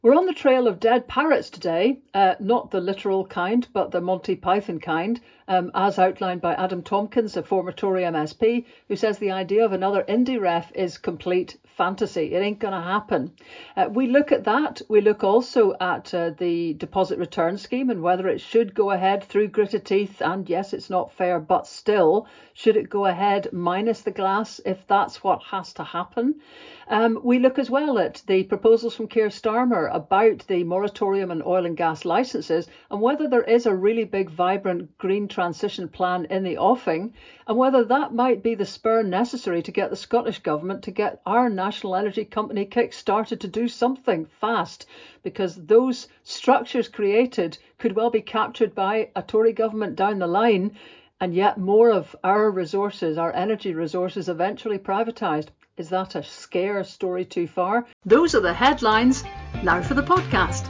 We're on the trail of dead parrots today, not the literal kind, but the Monty Python kind, as outlined by Adam Tompkins, a former Tory MSP, who says the idea of another indie ref is complete fantasy. It ain't going to happen. We look at that. We look also at the deposit return scheme and whether it should go ahead through gritted teeth. And yes, it's not fair, but still, should it go ahead minus the glass if that's what has to happen? We look as well at the proposals from Keir Starmer about the moratorium on oil and gas licenses and whether there is a really big, vibrant green transition plan in the offing and whether that might be the spur necessary to get the Scottish Government to get our national energy company kick-started to do something fast, because those structures created could well be captured by a Tory government down the line, and yet more of our resources, our energy resources, eventually privatised. Is that a scare story too far? Those are the headlines. Now for the podcast.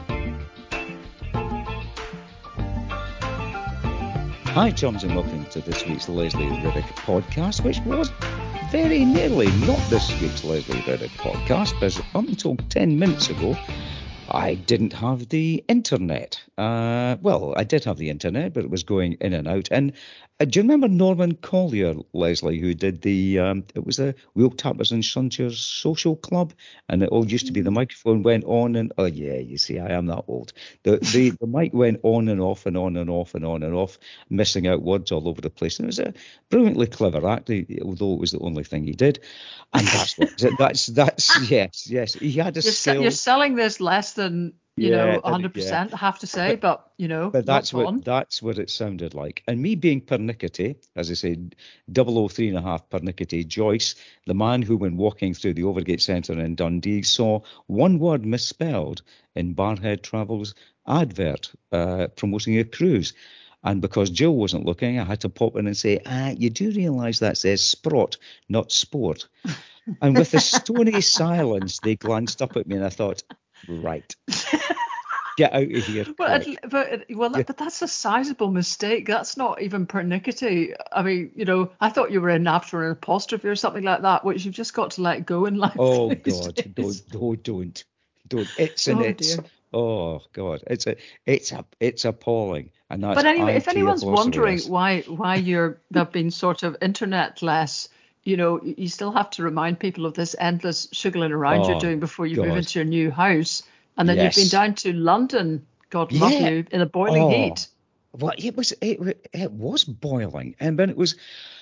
Hi, chums, and welcome to this week's Leslie Riddoch podcast, which was very nearly not this week's Leslie Riddoch podcast, because up until 10 minutes ago, I didn't have the internet. Well, I did have the internet, but it was going in and out. And do you remember Norman Collier, Leslie, who did it was a Wheel Tappers and Shunchers social club? And it all used to be the microphone went on and, oh yeah, you see, I am that old. The mic went on and off and on and off and on and off, missing out words all over the place. And it was a brilliantly clever act, although it was the only thing he did. And that's yes. He had a skill. You're selling this less than 100%, I have to say, but that's what it sounded like. And me being pernickety, as I said, 003.5 pernickety, Joyce, the man who, when walking through the Overgate Centre in Dundee, saw one word misspelled in Barhead Travel's advert promoting a cruise. And because Jill wasn't looking, I had to pop in and say, you do realise that says sprot, not sport. And with a stony silence, they glanced up at me and I thought, right, get out of here. But that's a sizable mistake. That's not even pernickety. I mean, I thought you were in after an apostrophe or something like that, which you've just got to let go in life. Oh, God, don't. It's an it's. Dear. Oh God, it's appalling, and that's. But anyway, if anyone's wondering why they've been sort of internet less, you still have to remind people of this endless sugarling around you're doing before you move into your new house, and then you've been down to London, God love you, in a boiling heat. Well, it was boiling, and then it was.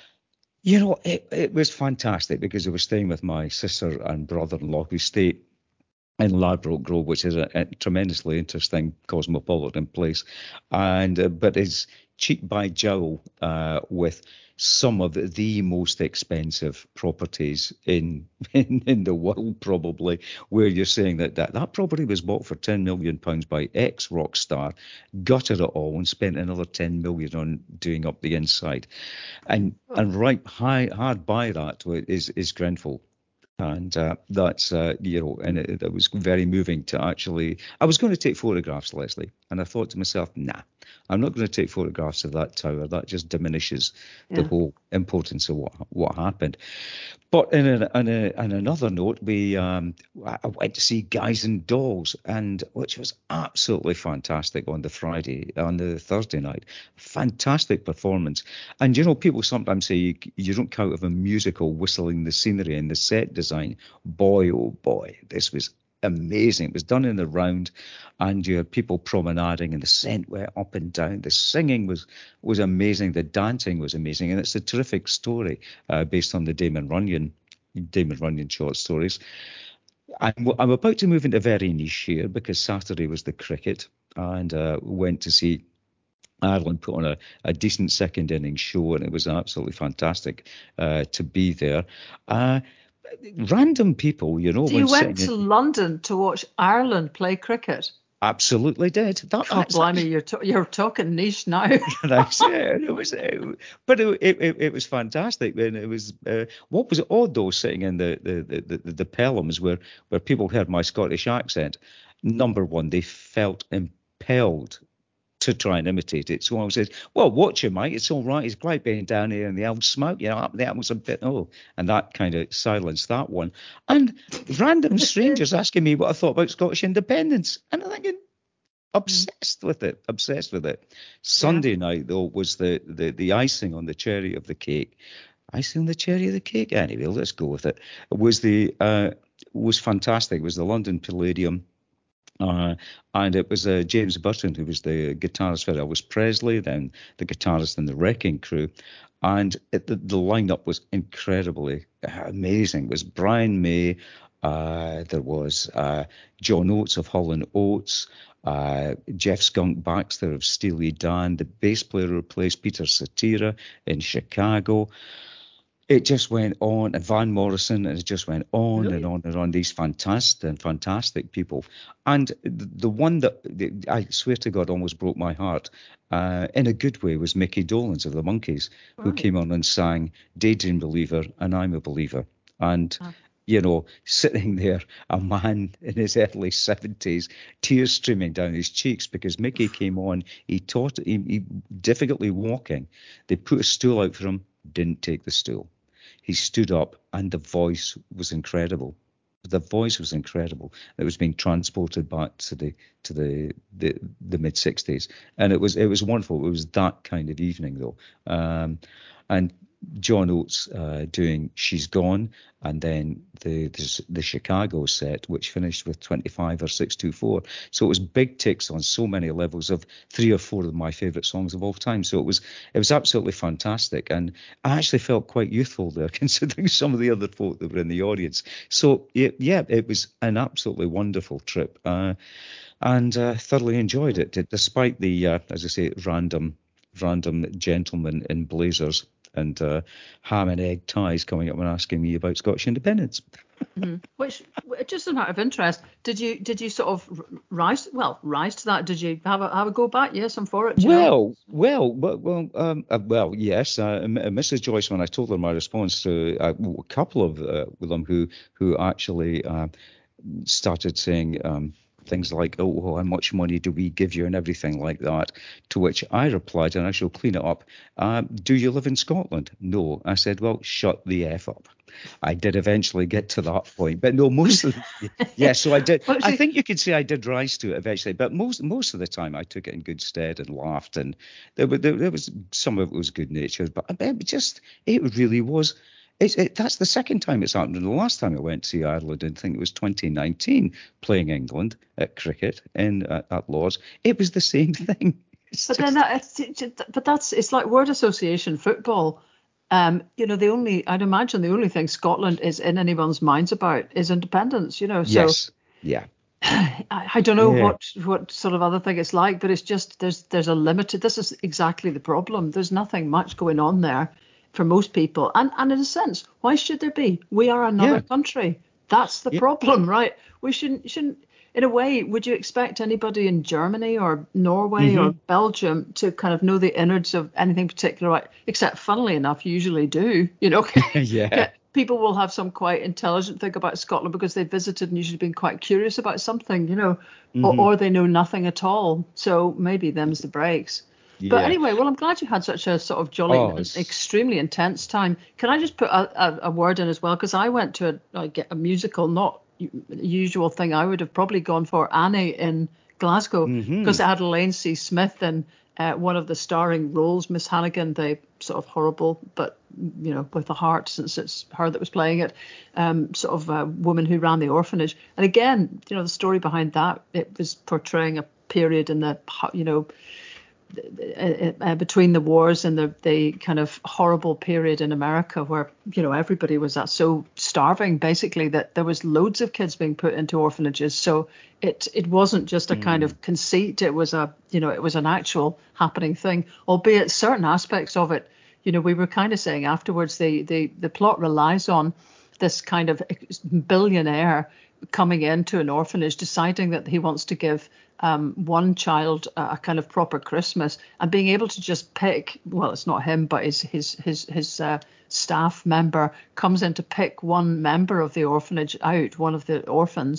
It was fantastic because I was staying with my sister and brother-in-law who stay in Ladbroke Grove, which is a tremendously interesting cosmopolitan place, and but is cheek by jowl with some of the most expensive properties in the world, probably, where you're saying that property was bought for £10 million by ex-rock star, gutted it all and spent another 10 million on doing up the inside, and right hard by that is Grenfell. And that's, and it was very moving to actually. I was going to take photographs, Leslie, and I thought to myself, nah, I'm not going to take photographs of that tower. That just diminishes the whole importance of what happened. But in another note, I went to see Guys and Dolls, and which was absolutely fantastic on the Thursday night. Fantastic performance. And people sometimes say you don't count of a musical whistling the scenery and the set design. Boy, oh boy, this was amazing. It was done in the round, and you had people promenading, and the scent went up and down. The singing was amazing. The dancing was amazing, and it's a terrific story based on the Damon Runyon short stories. I'm about to move into very niche here because Saturday was the cricket, and went to see Ireland put on a decent second innings show, and it was absolutely fantastic to be there. Random people, So you went to London to watch Ireland play cricket? Absolutely did. Blimey, you're talking niche now. It was fantastic, and it was what was odd though, sitting in the Pelhams where people heard my Scottish accent. Number one, they felt impelled to try and imitate it. So I said, well, watch it, mate. It's all right. It's great being down here in the old smoke. Up there was a bit, and that kind of silenced that one. And random strangers asking me what I thought about Scottish independence. And I'm thinking, obsessed with it. Sunday night, though, was the icing on the cherry of the cake. Icing on the cherry of the cake? Anyway, let's go with it. Was fantastic. It was the London Palladium. And it was James Burton who was the guitarist for Elvis Presley, then the guitarist in the Wrecking Crew. And the lineup was incredibly amazing. It was Brian May, there was John Oates of Hall & Oates, Jeff Skunk Baxter of Steely Dan, the bass player who replaced Peter Cetera in Chicago. It just went on, and Van Morrison, and it just went on and on and on. These fantastic people. And the one that I swear to God almost broke my heart, in a good way, was Mickey Dolenz of the Monkees, who came on and sang Daydream Believer and I'm a Believer. And, sitting there, a man in his early 70s, tears streaming down his cheeks because Mickey came on, he difficultly walking. They put a stool out for him, didn't take the stool. He stood up, and the voice was incredible. It was being transported back to the mid '60s, and it was wonderful. It was that kind of evening, though, and John Oates doing "She's Gone," and then the Chicago set, which finished with 25 or 624. So it was big ticks on so many levels of 3 or 4 of my favourite songs of all time. So it was absolutely fantastic, and I actually felt quite youthful there, considering some of the other folk that were in the audience. So it was an absolutely wonderful trip, and thoroughly enjoyed it, despite the, as I say, random gentlemen in blazers and ham and egg ties coming up and asking me about Scottish independence. Which, just a matter of interest, did you sort of rise to that? Did you have a go back? Yes, I'm for it. Well, yes. Mrs. Joyce, when I told her my response to a couple of them who actually started saying things like, oh, how much money do we give you and everything like that, to which I replied, and I shall clean it up, do you live in Scotland? No. I said, well, shut the F up. I did eventually get to that point, but no, so I did. I think you could say I did rise to it eventually, but most of the time I took it in good stead and laughed, and there was some of it was good natured, but it really was. That's the second time it's happened. And the last time I went to see Ireland, I think it was 2019, playing England at cricket at Lord's. It was the same thing. It's like word association football. I'd imagine the only thing Scotland is in anyone's minds about is independence. So yes, yeah. I don't know what sort of other thing it's like, but it's just there's a limited. This is exactly the problem. There's nothing much going on there for most people, and in a sense, why should there be? We are another country. That's the problem, right? We shouldn't. In a way, would you expect anybody in Germany or Norway or Belgium to kind of know the innards of anything particular, right? Except, funnily enough, you usually do. People will have some quite intelligent thing about Scotland because they visited and usually been quite curious about something, or they know nothing at all. So maybe them's the breaks. Yeah. But anyway, well, I'm glad you had such a sort of jolly and extremely intense time. Can I just put a word in as well? Because I went to a musical, not usual thing I would have probably gone for, Annie in Glasgow, because it had Elaine C. Smith in one of the starring roles, Miss Hannigan, the sort of horrible, but with a heart, since it's her that was playing it, sort of a woman who ran the orphanage. And again, the story behind that, it was portraying a period in the between the wars and the kind of horrible period in America where everybody was so starving basically that there was loads of kids being put into orphanages. So it wasn't just a kind of conceit. It was it was an actual happening thing, albeit certain aspects of it, we were kind of saying afterwards, the plot relies on this kind of billionaire coming into an orphanage, deciding that he wants to give one child a kind of proper Christmas, and being able to just pick, well, it's not him, but his staff member comes in to pick one member of the orphanage out, one of the orphans,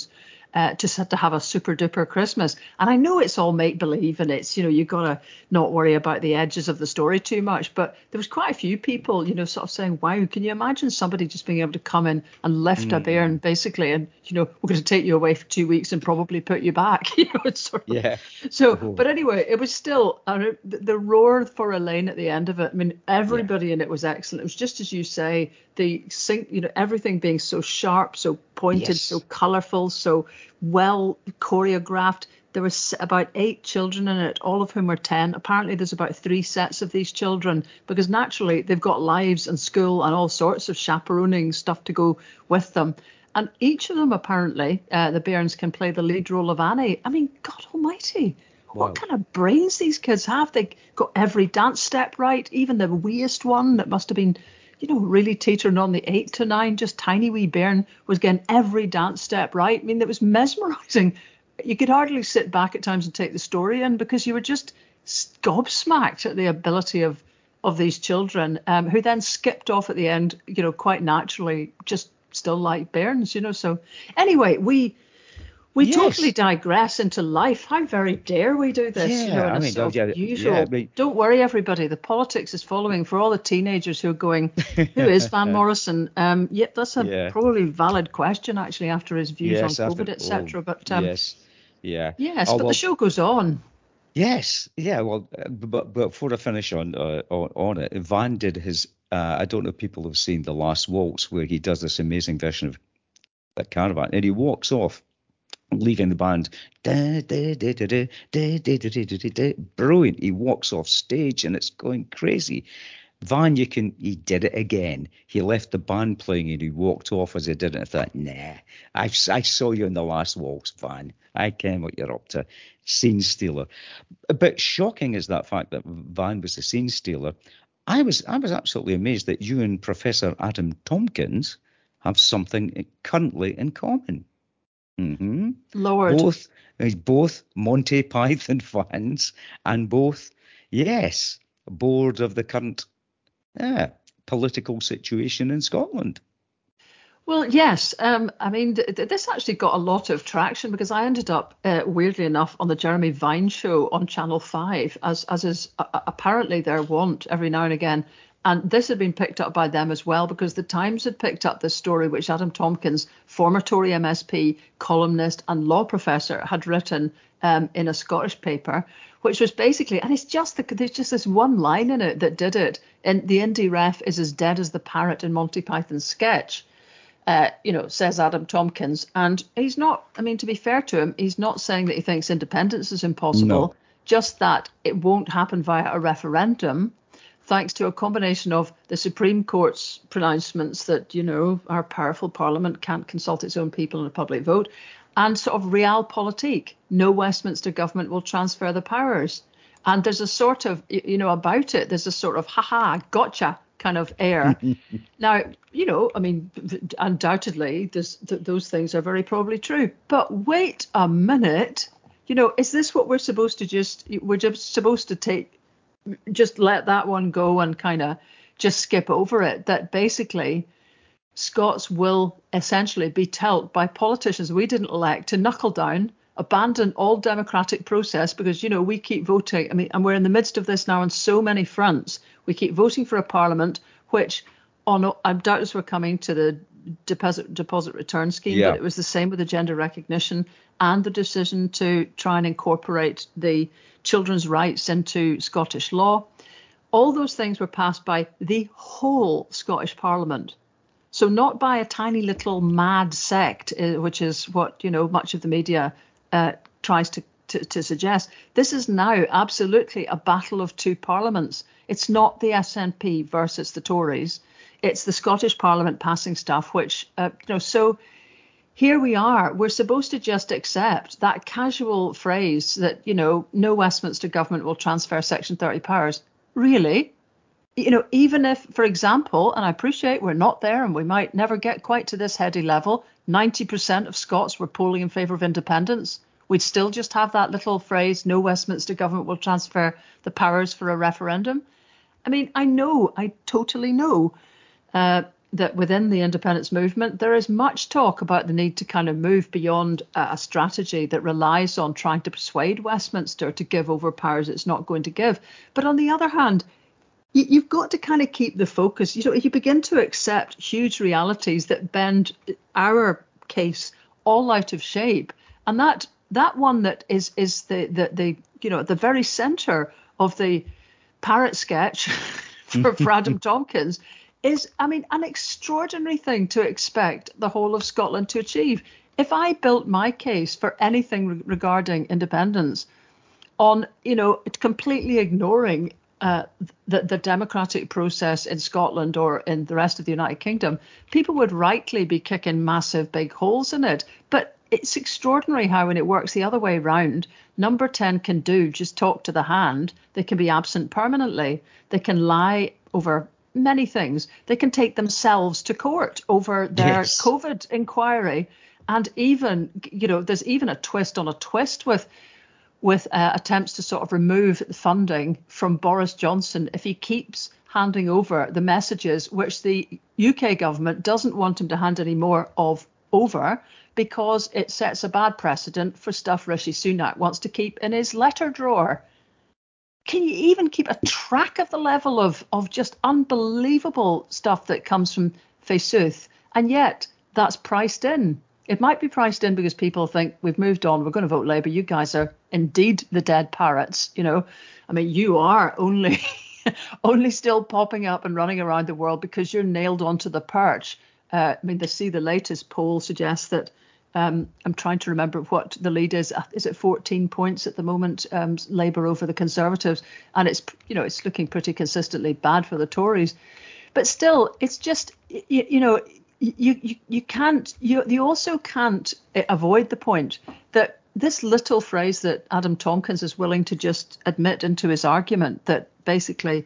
just had to have a super duper Christmas. And I know it's all make believe and it's, you got to not worry about the edges of the story too much. But there was quite a few people, sort of saying, wow, can you imagine somebody just being able to come in and lift a bairn basically and, we're going to take you away for 2 weeks and probably put you back. It's sort of, Yeah. So, but anyway, it was still the roar for Elaine at the end of it. I mean, everybody in it was excellent. It was just as you say, the sync, everything being so sharp, so pointed, so colourful, so well choreographed. There was about 8 children in it, all of whom were 10. Apparently, there's about 3 sets of these children because naturally they've got lives and school and all sorts of chaperoning stuff to go with them. And each of them, apparently, the bairns can play the lead role of Annie. I mean, God almighty, what kind of brains these kids have? They got every dance step right, even the weeest one that must have been, really teetering on the 8 to 9, just tiny wee bairn was getting every dance step right. I mean, it was mesmerising. You could hardly sit back at times and take the story in because you were just gobsmacked at the ability of these children who then skipped off at the end, quite naturally, just still like bairns, So anyway, we totally digress into life. How very dare we do this, in a sort of usual. Don't worry, everybody. The politics is following for all the teenagers who are going, who is Van Morrison? Yep, that's a probably valid question, actually, after his views on COVID, etc. But yes, but the show goes on. Yes, yeah. Well, but before I finish on it, Van did his. I don't know if people have seen The Last Waltz, where he does this amazing version of that Caravan, and he walks off, leaving the band. Brilliant. He walks off stage, and it's going crazy. Van, he did it again. He left the band playing and he walked off as he did it. I thought, nah, I saw you in The Last Waltz, Van. I ken what you're up to. Scene stealer. But shocking is that fact that Van was the scene stealer. I was absolutely amazed that you and Professor Adam Tompkins have something currently in common. Mm-hmm. Lord. Both Monty Python fans and both, bored of the current political situation in Scotland. Well, yes. I mean, this actually got a lot of traction because I ended up, weirdly enough, on the Jeremy Vine show on Channel 5, as is apparently their wont every now and again. And this had been picked up by them as well because the Times had picked up this story which Adam Tompkins, former Tory MSP, columnist and law professor, had written in a Scottish paper, which was basically, and there's just this one line in it that did it. And the indie ref is as dead as the parrot in Monty Python's sketch. Says Adam Tompkins. And he's not, I mean, to be fair to him, he's not saying that he thinks independence is impossible, just that it won't happen via a referendum, thanks to a combination of the Supreme Court's pronouncements that, our powerful parliament can't consult its own people in a public vote, and sort of realpolitik. No Westminster government will transfer the powers. And there's a sort of, about it, there's a sort of, gotcha kind of air. Now, I mean, undoubtedly, those things are very probably true. But wait a minute, is this what we're supposed to just let that one go and kind of just skip over it? That basically Scots will essentially be told by politicians we didn't elect to knuckle down, abandon all democratic process because, we keep voting. I mean, and we're in the midst of this now on so many fronts. We keep voting for a parliament which, I'm doubtless we're coming to the deposit return scheme, but it was the same with the gender recognition and the decision to try and incorporate the children's rights into Scottish law. All those things were passed by the whole Scottish Parliament. So not by a tiny little mad sect, which is what, much of the media tries to suggest. This is now absolutely a battle of two parliaments. It's not the SNP versus the Tories. It's the Scottish Parliament passing stuff, which, so here we are. We're supposed to just accept that casual phrase that, no Westminster government will transfer Section 30 powers. Really? Even if, for example, and I appreciate we're not there and we might never get quite to this heady level, 90% of Scots were polling in favour of independence, we'd still just have that little phrase, no Westminster government will transfer the powers for a referendum. I mean, I totally know that within the independence movement, there is much talk about the need to kind of move beyond a strategy that relies on trying to persuade Westminster to give over powers it's not going to give. But on the other hand, you've got to kind of keep the focus. You begin to accept huge realities that bend our case all out of shape, and that one that is the at the very centre of the parrot sketch for Adam Tompkins is, I mean, an extraordinary thing to expect the whole of Scotland to achieve. If I built my case for anything regarding independence on, completely ignoring the democratic process in Scotland or in the rest of the United Kingdom, people would rightly be kicking massive big holes in it. But it's extraordinary how, when it works the other way round, number 10 can just talk to the hand. They can be absent permanently. They can lie over many things. They can take themselves to court over their COVID inquiry. And even, there's even a twist on a twist with attempts to sort of remove funding from Boris Johnson if he keeps handing over the messages which the UK government doesn't want him to hand any more of over, because it sets a bad precedent for stuff Rishi Sunak wants to keep in his letter drawer. Can you even keep a track of the level of just unbelievable stuff that comes from Faesooth? And yet that's priced in. It might be priced in because people think we've moved on, we're going to vote Labour. You guys are indeed the dead parrots. I mean, you are only still popping up and running around the world because you're nailed onto the perch. I mean, the latest poll suggests that I'm trying to remember what the lead is. Is it 14 points at the moment, Labour over the Conservatives? And it's looking pretty consistently bad for the Tories. But still, it's just, you also can't avoid the point that this little phrase that Adam Tompkins is willing to just admit into his argument, that basically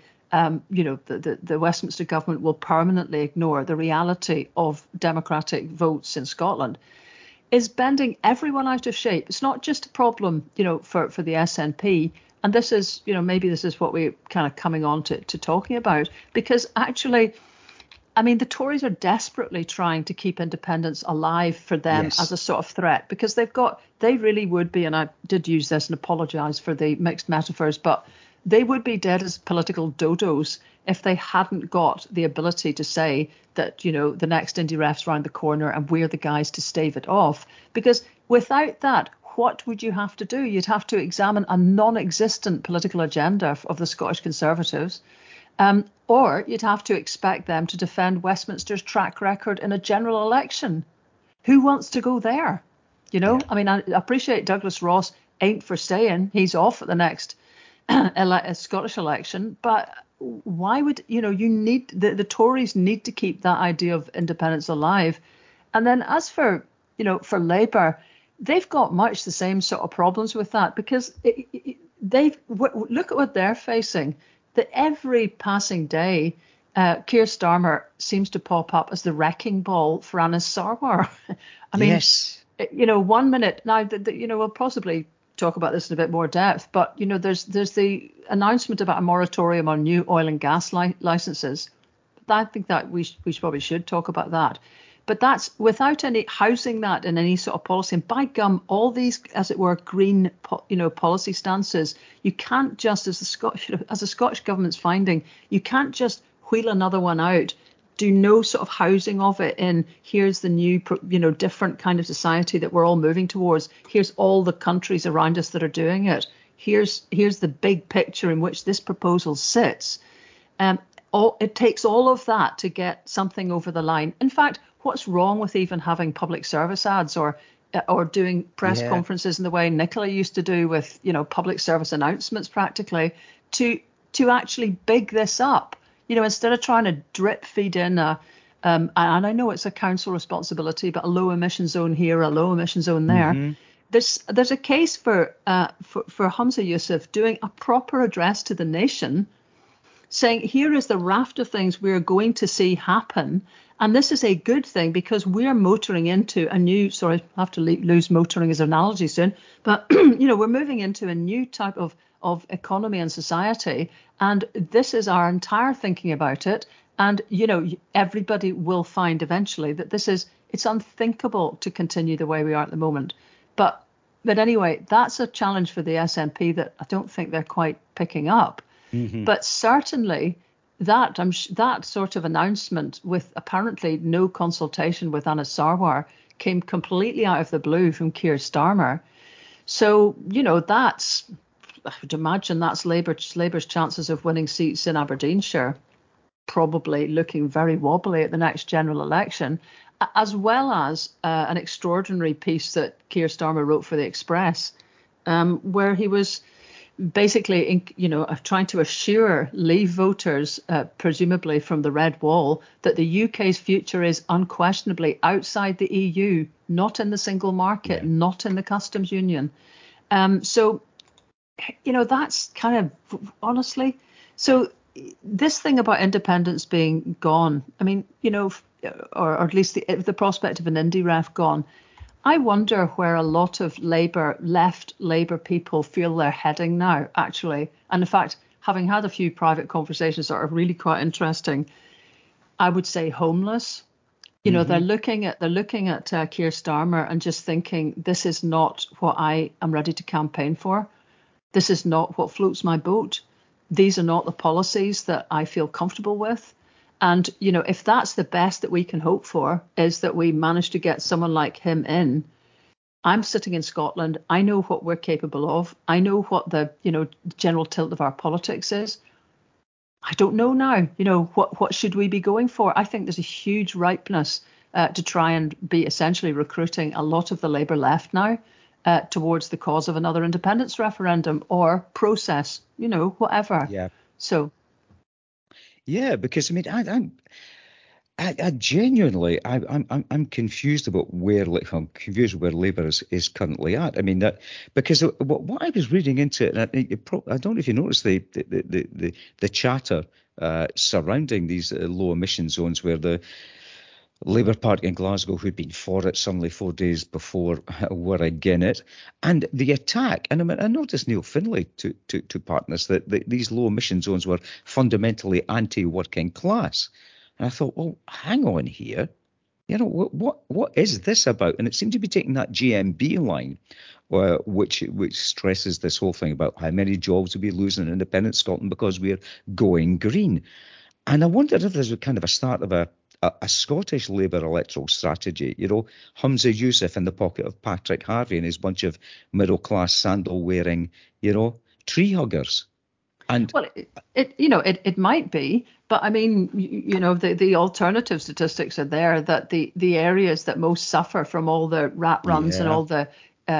the Westminster government will permanently ignore the reality of democratic votes in Scotland, is bending everyone out of shape. It's not just a problem, for the SNP. And this is, maybe this is what we're kind of coming on to talking about, because actually, I mean, the Tories are desperately trying to keep independence alive for them as a sort of threat, because they really would be, and I did use this and apologise for the mixed metaphors, but they would be dead as political dodos if they hadn't got the ability to say that, the next Indy ref's around the corner and we're the guys to stave it off. Because without that, what would you have to do? You'd have to examine a non-existent political agenda of the Scottish Conservatives, or you'd have to expect them to defend Westminster's track record in a general election. Who wants to go there? I mean, I appreciate Douglas Ross ain't for staying. He's off at the next Scottish election. But why would, you need, the Tories need to keep that idea of independence alive. And then as for, for Labour, they've got much the same sort of problems with that, because look at what they're facing. That every passing day, Keir Starmer seems to pop up as the wrecking ball for Anas Sarwar. I mean, 1 minute now, we'll possibly talk about this in a bit more depth, but there's the announcement about a moratorium on new oil and gas licenses. I think that we probably should talk about that. But that's without any housing that in any sort of policy. And by gum, all these, as it were, green, policy stances, you can't just, as the Scottish government's finding, you can't just wheel another one out, do no sort of housing of it in, here's the new, different kind of society that we're all moving towards. Here's all the countries around us that are doing it. Here's the big picture in which this proposal sits. It takes all of that to get something over the line. In fact, what's wrong with even having public service ads or doing press conferences in the way Nicola used to do with, public service announcements practically to actually big this up, instead of trying to drip feed in and I know it's a council responsibility, but a low emission zone here, a low emission zone there. Mm-hmm. There's a case for Humza Yousaf doing a proper address to the nation, saying here is the raft of things we're going to see happen. And this is a good thing because we're motoring into a new, sorry, I have to lose motoring as an analogy soon, but, we're moving into a new type of economy and society. And this is our entire thinking about it. And, everybody will find eventually that it's unthinkable to continue the way we are at the moment. But anyway, that's a challenge for the SNP that I don't think they're quite picking up. Hmm. But certainly that sort of announcement, with apparently no consultation with Anas Sarwar, came completely out of the blue from Keir Starmer. So, I would imagine that's Labour's chances of winning seats in Aberdeenshire probably looking very wobbly at the next general election, as well as an extraordinary piece that Keir Starmer wrote for the Express, where he was basically, trying to assure Leave voters, presumably from the Red Wall, that the UK's future is unquestionably outside the EU, not in the single market, not in the customs union. So, that's kind of honestly. So this thing about independence being gone, I mean, or at least the prospect of an indie ref gone, I wonder where a lot of left Labour people feel they're heading now, actually. And in fact, having had a few private conversations that are really quite interesting, I would say homeless. They're looking at Keir Starmer and just thinking, this is not what I am ready to campaign for. This is not what floats my boat. These are not the policies that I feel comfortable with. And, if that's the best that we can hope for, is that we manage to get someone like him in. I'm sitting in Scotland. I know what we're capable of. I know what the, general tilt of our politics is. I don't know now, what should we be going for? I think there's a huge ripeness to try and be essentially recruiting a lot of the Labour left now towards the cause of another independence referendum or process, whatever. Yeah. So. Yeah, because I mean, I genuinely, I'm confused about I'm confused where Labour is currently at. I mean that because what I was reading into it, and I don't know if you noticed the chatter surrounding these low emission zones, where the Labour Party in Glasgow, who'd been for it suddenly 4 days before, were again it, and the attack. And I mean, I noticed Neil Findlay to partners that these low emission zones were fundamentally anti-working class. And I thought, well, hang on here. What is this about? And it seemed to be taking that GMB line, which stresses this whole thing about how many jobs we'll be losing in independent Scotland because we're going green. And I wondered if this was kind of a start of a Scottish Labour electoral strategy. Humza Yousaf in the pocket of Patrick Harvie and his bunch of middle class sandal wearing, tree huggers. And well, it might be, but I mean, the alternative statistics are there that the areas that most suffer from all the rat runs and all the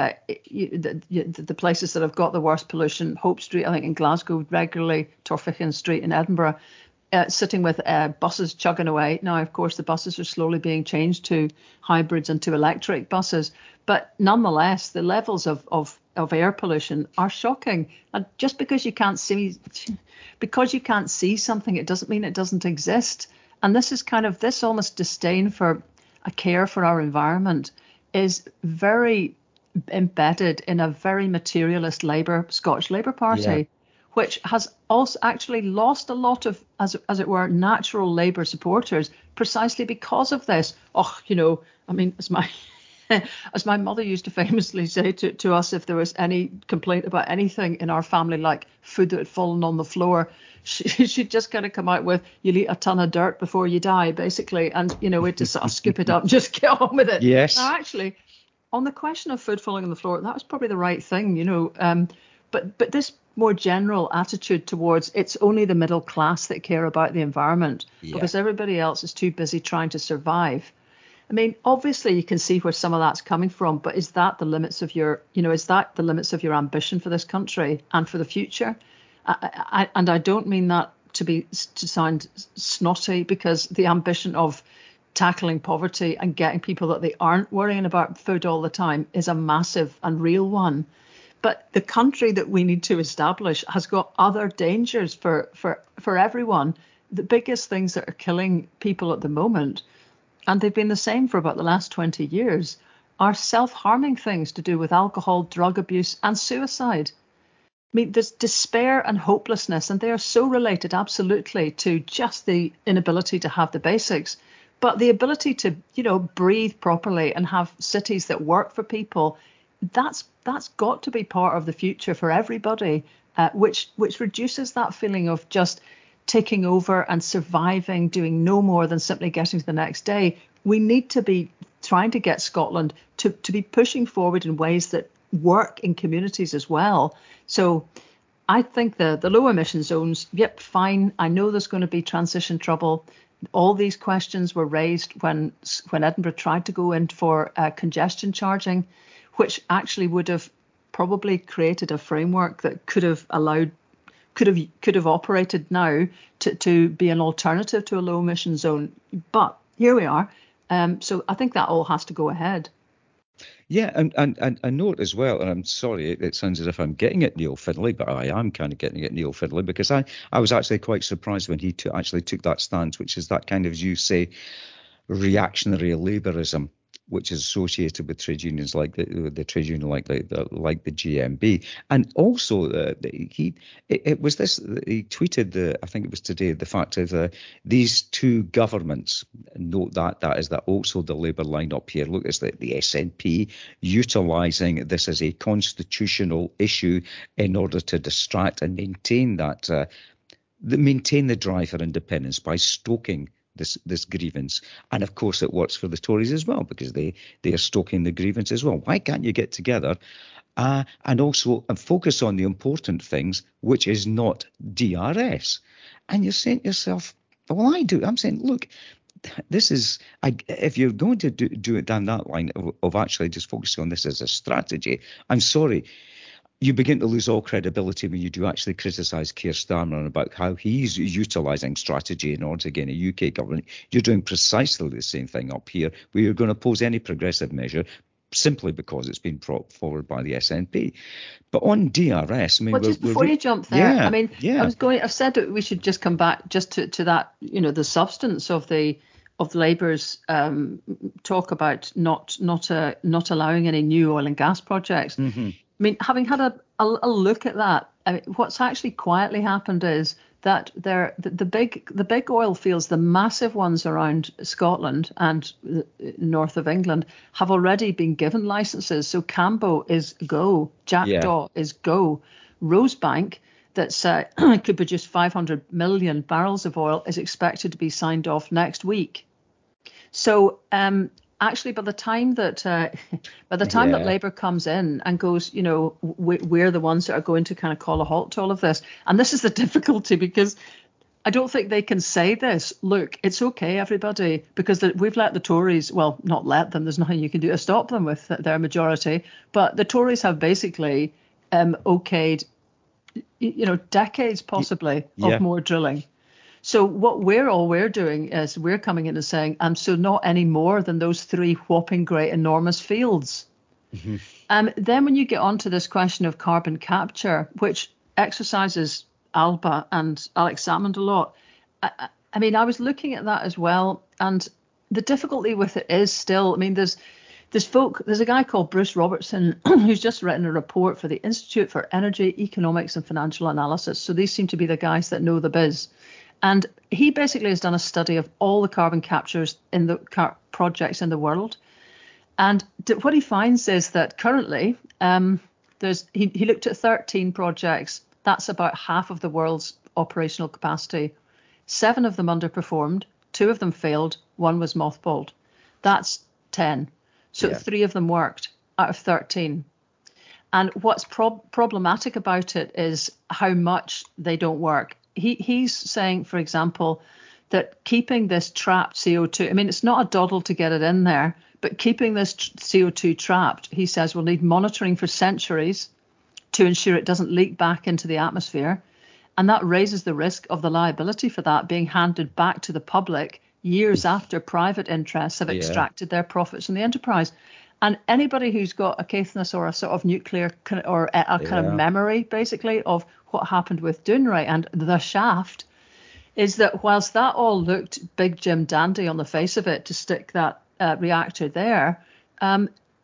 places that have got the worst pollution, Hope Street, I think in Glasgow regularly, Torfichan Street in Edinburgh, sitting with buses chugging away. Now, of course, the buses are slowly being changed to hybrids and to electric buses, but nonetheless, the levels of air pollution are shocking. And just because you can't see something, it doesn't mean it doesn't exist. And this is this almost disdain for a care for our environment is very embedded in a very materialist Scottish Labour Party, which has also actually lost a lot of, as it were, natural Labour supporters precisely because of this. I mean, as my mother used to famously say to us, if there was any complaint about anything in our family, like food that had fallen on the floor, she'd just kind of come out with, you'll eat a ton of dirt before you die, basically. And, we'd just sort of scoop it up and just get on with it. Yes. Now, actually, on the question of food falling on the floor, that was probably the right thing, but this more general attitude towards it's only the middle class that care about the environment because everybody else is too busy trying to survive. I mean, obviously you can see where some of that's coming from, but is that the limits of your ambition for this country and for the future? And I don't mean that to sound snotty, because the ambition of tackling poverty and getting people that they aren't worrying about food all the time is a massive and real one. But the country that we need to establish has got other dangers for everyone. The biggest things that are killing people at the moment, and they've been the same for about the last 20 years, are self-harming things to do with alcohol, drug abuse, and suicide. mean, there's despair and hopelessness, and they are so related absolutely to just the inability to have the basics. But the ability to, breathe properly and have cities that work for people, that's got to be part of the future for everybody, which reduces that feeling of just taking over and surviving, doing no more than simply getting to the next day. We need to be trying to get Scotland to be pushing forward in ways that work in communities as well. So I think the low emission zones, yep, fine. I know there's going to be transition trouble. All these questions were raised when Edinburgh tried to go in for congestion charging, which actually would have probably created a framework that could have operated now to be an alternative to a low emission zone. But here we are. So I think that all has to go ahead. Yeah, and I note as well, and I'm sorry, it sounds as if I'm getting at Neil Findlay, but I am kind of getting at Neil Findlay, because I was actually quite surprised when he actually took that stance, which is that kind of, as you say, reactionary labourism, which is associated with trade unions like the trade union like the GMB, and also he tweeted I think it was today, the fact of these two governments, note that is that also the Labour line up here. Look, it's the SNP utilising this as a constitutional issue in order to distract and maintain the drive for independence by stoking this grievance. And of course it works for the Tories as well, because they are stoking the grievance as well. Why can't you get together and also focus on the important things, which is not DRS? And you're saying to yourself, well, I'm saying, look, this is, if you're going to do it down that line of actually just focusing on this as a strategy, I'm sorry, you begin to lose all credibility when you do actually criticise Keir Starmer about how he's utilising strategy in order to gain a UK government. You're doing precisely the same thing up here, where you're going to oppose any progressive measure simply because it's been brought forward by the SNP. But on DRS, I mean, just before you jump there, yeah, I mean, yeah. I've said that we should just come back just to that, the substance of Labour's talk about not allowing any new oil and gas projects. Mm-hmm. I mean, having had a look at that, I mean, what's actually quietly happened is that the big oil fields, the massive ones around Scotland and north of England, have already been given licenses. So Cambo is go, Jackdaw is go, Rosebank, that's could produce 500 million barrels of oil, is expected to be signed off next week. So actually, by the time that Labour comes in and goes, we're the ones that are going to kind of call a halt to all of this. And this is the difficulty, because I don't think they can say this. Look, it's okay, everybody, because we've let the Tories, well, not let them. There's nothing you can do to stop them with their majority. But the Tories have basically okayed, decades possibly of more drilling. So what we're doing is we're coming in and saying, so not any more than those three whopping great enormous fields. Mm-hmm. Then when you get onto this question of carbon capture, which exercises Alba and Alex Salmond a lot, I mean, I was looking at that as well, and the difficulty with it is still, I mean, there's a guy called Bruce Robertson who's just written a report for the Institute for Energy, Economics and Financial Analysis. So these seem to be the guys that know the biz. And he basically has done a study of all the carbon captures in the projects in the world. And what he finds is that currently he looked at 13 projects. That's about half of the world's operational capacity. 7 of them underperformed, 2 of them failed, 1 was mothballed. That's 10. So 3 of them worked out of 13. And what's problematic about it is how much they don't work. He's saying, for example, that keeping this trapped CO2, I mean, it's not a doddle to get it in there, but keeping this CO2 trapped, he says, will need monitoring for centuries to ensure it doesn't leak back into the atmosphere. And that raises the risk of the liability for that being handed back to the public years after private interests have extracted their profits from the enterprise. And anybody who's got a Caithness or a sort of nuclear or a kind of memory, basically, of what happened with Dounreay and the shaft, is that whilst that all looked big Jim dandy on the face of it to stick that reactor there,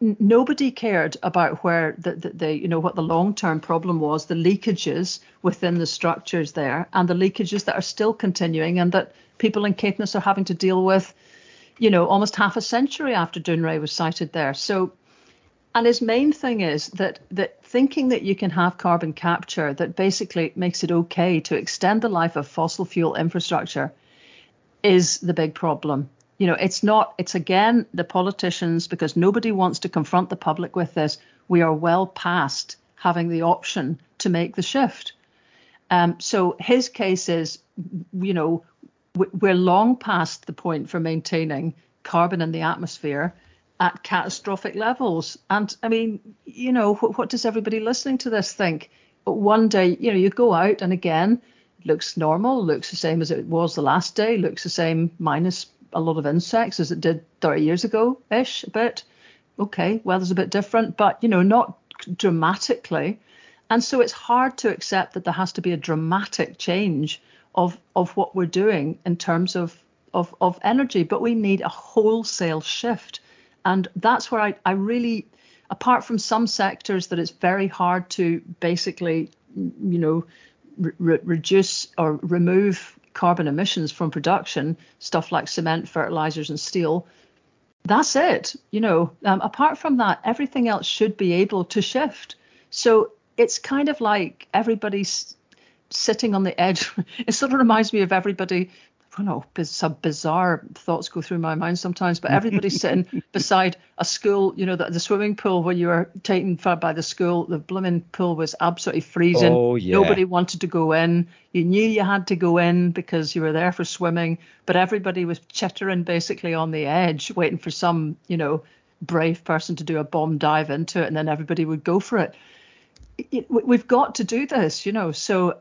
nobody cared about where the what the long-term problem was, the leakages within the structures there, and the leakages that are still continuing, and that people in Caithness are having to deal with, almost half a century after Dounreay was sited there. So, and his main thing is that thinking that you can have carbon capture that basically makes it okay to extend the life of fossil fuel infrastructure is the big problem. It's again the politicians, because nobody wants to confront the public with this. We are well past having the option to make the shift. So his case is, we're long past the point for maintaining carbon in the atmosphere at catastrophic levels. And I mean, what does everybody listening to this think? One day, you go out and again, it looks normal, looks the same as it was the last day, looks the same minus a lot of insects as it did 30 years ago-ish, a bit. Okay, weather's a bit different, but, not dramatically. And so it's hard to accept that there has to be a dramatic change of what we're doing in terms of energy, but we need a wholesale shift. And that's where I really, apart from some sectors that it's very hard to basically, reduce or remove carbon emissions from production, stuff like cement, fertilizers and steel. That's it. Apart from that, everything else should be able to shift. So it's kind of like everybody's sitting on the edge. It sort of reminds me of everybody. I don't know, some bizarre thoughts go through my mind sometimes, but everybody's sitting beside a school, the swimming pool where you were taken by the school. The blooming pool was absolutely freezing. Oh, yeah. Nobody wanted to go in. You knew you had to go in because you were there for swimming, but everybody was chittering basically on the edge, waiting for some, brave person to do a bomb dive into it, and then everybody would go for it. We've got to do this, So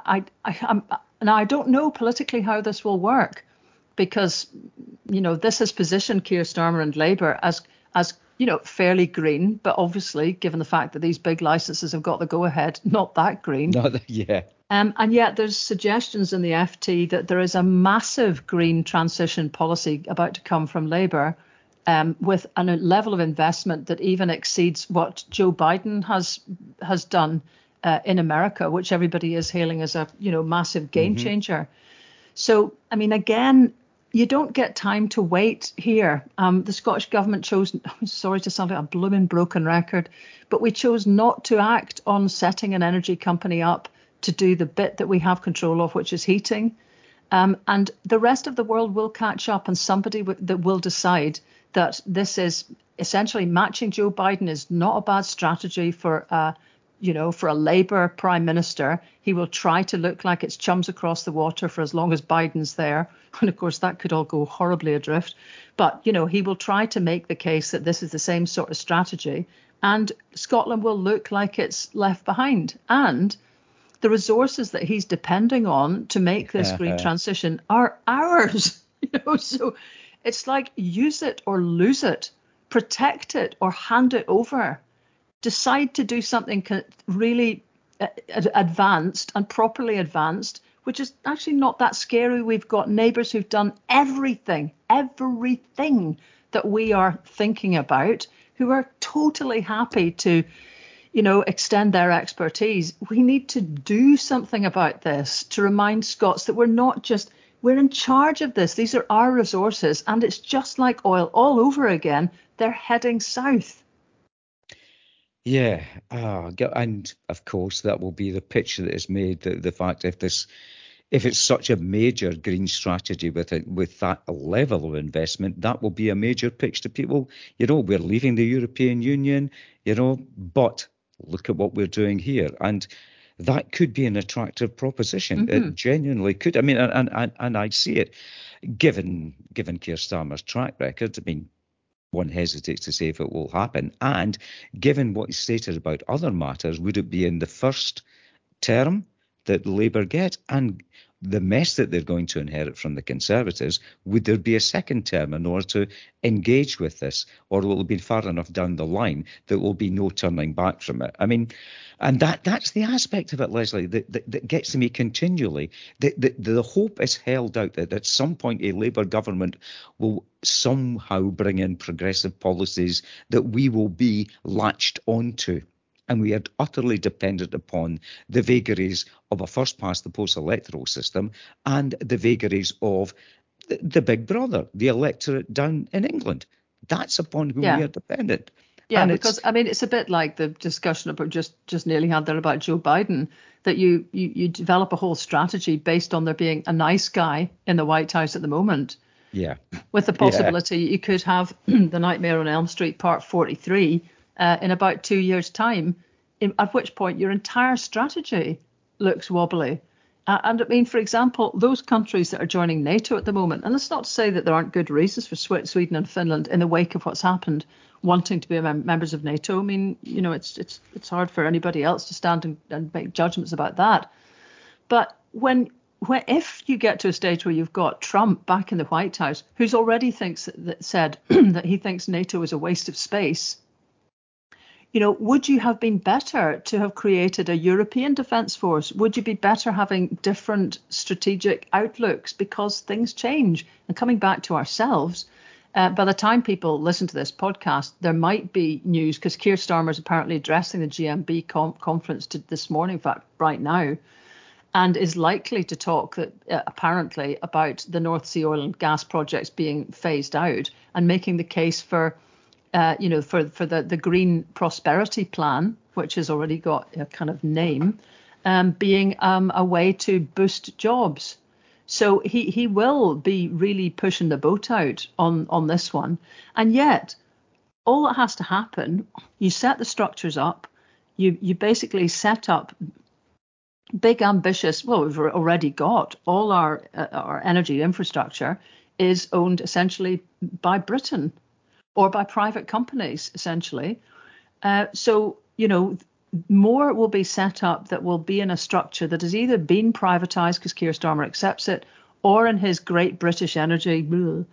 now I don't know politically how this will work, because this has positioned Keir Starmer and Labour as fairly green, but obviously given the fact that these big licenses have got the go ahead, not that green. Yeah. And yet there's suggestions in the FT that there is a massive green transition policy about to come from Labour. With a level of investment that even exceeds what Joe Biden has done in America, which everybody is hailing as a massive game changer. So, I mean, again, you don't get time to wait here. The Scottish government chose, I'm sorry to sound like a blooming broken record, but we chose not to act on setting an energy company up to do the bit that we have control of, which is heating. And the rest of the world will catch up, and somebody that will decide that this is essentially matching Joe Biden is not a bad strategy for a Labour prime minister. He will try to look like it's chums across the water for as long as Biden's there. And of course, that could all go horribly adrift. But, he will try to make the case that this is the same sort of strategy. And Scotland will look like it's left behind. And the resources that he's depending on to make this green transition are ours. So it's like use it or lose it, protect it or hand it over. Decide to do something really advanced and properly advanced, which is actually not that scary. We've got neighbours who've done everything that we are thinking about, who are totally happy to, extend their expertise. We need to do something about this to remind Scots that we're in charge of this. These are our resources, and it's just like oil all over again. They're heading south. Yeah, and of course that will be the picture that is made. The fact if it's such a major green strategy with that level of investment, that will be a major pitch to people. We're leaving the European Union, but look at what we're doing here, and that could be an attractive proposition. It genuinely could. I mean, and I see it, given Keir Starmer's track record. I mean, one hesitates to say if it will happen. And given what he stated about other matters, would it be in the first term that Labour get? And the mess that they're going to inherit from the Conservatives, would there be a second term in order to engage with this, or will it be far enough down the line that will be no turning back from it? I mean, and that's the aspect of it, Lesley, that gets to me continually. The hope is held out that at some point a Labour government will somehow bring in progressive policies that we will be latched onto. And we are utterly dependent upon the vagaries of a first-past-the-post electoral system and the vagaries of the big brother, the electorate down in England. That's upon whom we are dependent. Yeah, and because I mean, it's a bit like the discussion about just nearly had there about Joe Biden, that you develop a whole strategy based on there being a nice guy in the White House at the moment. Yeah. With the possibility you could have the Nightmare on Elm Street Part 43 in about 2 years' time, at which point your entire strategy looks wobbly. And I mean, for example, those countries that are joining NATO at the moment, and it's not to say that there aren't good reasons for Sweden and Finland in the wake of what's happened, wanting to be members of NATO. I mean, you know, it's hard for anybody else to stand and make judgments about that. But if you get to a stage where you've got Trump back in the White House, who's already said that he thinks NATO is a waste of space, you know, would you have been better to have created a European defence force? Would you be better having different strategic outlooks, because things change? And coming back to ourselves, by the time people listen to this podcast, there might be news, because Keir Starmer is apparently addressing the GMB conference this morning, in fact, right now, and is likely to talk apparently about the North Sea oil and gas projects being phased out, and making the case for for the Green Prosperity Plan, which has already got a kind of name, being a way to boost jobs. So he will be really pushing the boat out on this one. And yet, all that has to happen, you set the structures up, you basically set up big, ambitious, well, we've already got all our energy infrastructure is owned essentially by Britain, or by private companies, essentially. So, you know, more will be set up that will be in a structure that has either been privatised because Keir Starmer accepts it, or in his great British energy, with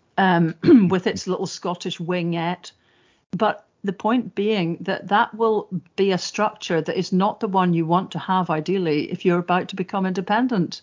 its little Scottish wingette. But the point being that will be a structure that is not the one you want to have, ideally, if you're about to become independent.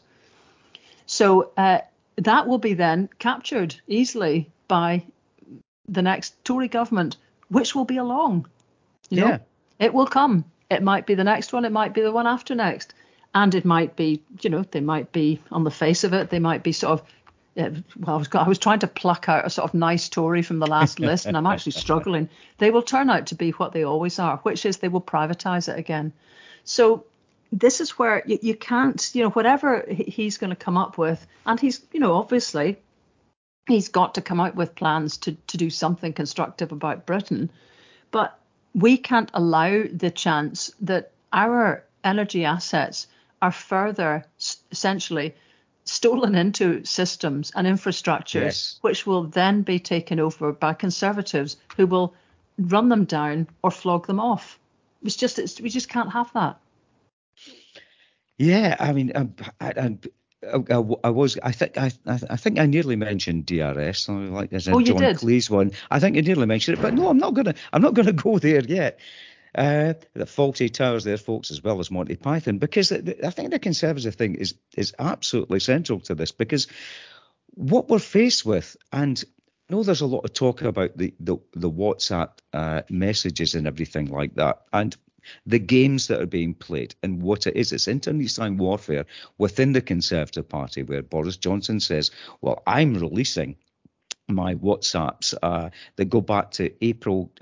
So that will be then captured easily by the next Tory government, which will be along. You know, it will come. It might be the next one. It might be the one after next. And it might be, you know, they might be on the face of it. They might be sort of, I was trying to pluck out a sort of nice Tory from the last list, and I'm actually struggling. They will turn out to be what they always are, which is they will privatise it again. So this is where you can't, you know, whatever he's going to come up with, and he's, you know, obviously, he's got to come out with plans to do something constructive about Britain. But we can't allow the chance that our energy assets are further essentially stolen into systems and infrastructures, which will then be taken over by Conservatives who will run them down or flog them off. We just can't have that. Yeah, I mean, I think I nearly mentioned DRS, like as a John Cleese one. I think I nearly mentioned it, but no, I'm not gonna go there yet. The Faulty Towers there, folks, as well as Monty Python, because I think the Conservative thing is absolutely central to this, because what we're faced with, and I know there's a lot of talk about the WhatsApp messages and everything like that, and the games that are being played, and what it is. It's internecine warfare within the Conservative Party, where Boris Johnson says, well, I'm releasing my WhatsApps that go back to April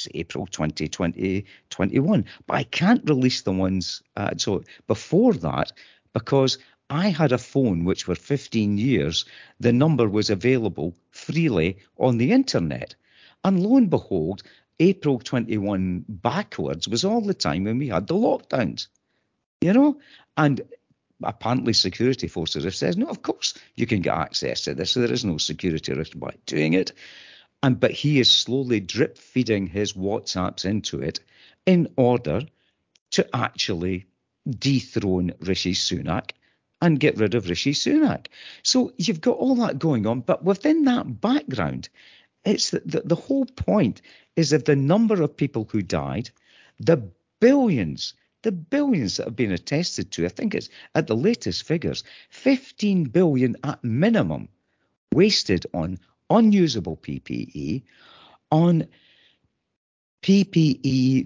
2021, but I can't release the ones so before that, because I had a phone which for 15 years, the number was available freely on the internet. And lo and behold, April 21 backwards was all the time when we had the lockdowns, you know, and apparently security forces have said, no, of course you can get access to this. So there is no security risk by doing it. But he is slowly drip feeding his WhatsApps into it in order to actually dethrone Rishi Sunak and get rid of Rishi Sunak. So you've got all that going on, but within that background, it's the whole point is that the number of people who died, the billions that have been attested to, I think it's at the latest figures, 15 billion at minimum wasted on unusable PPE, on PPE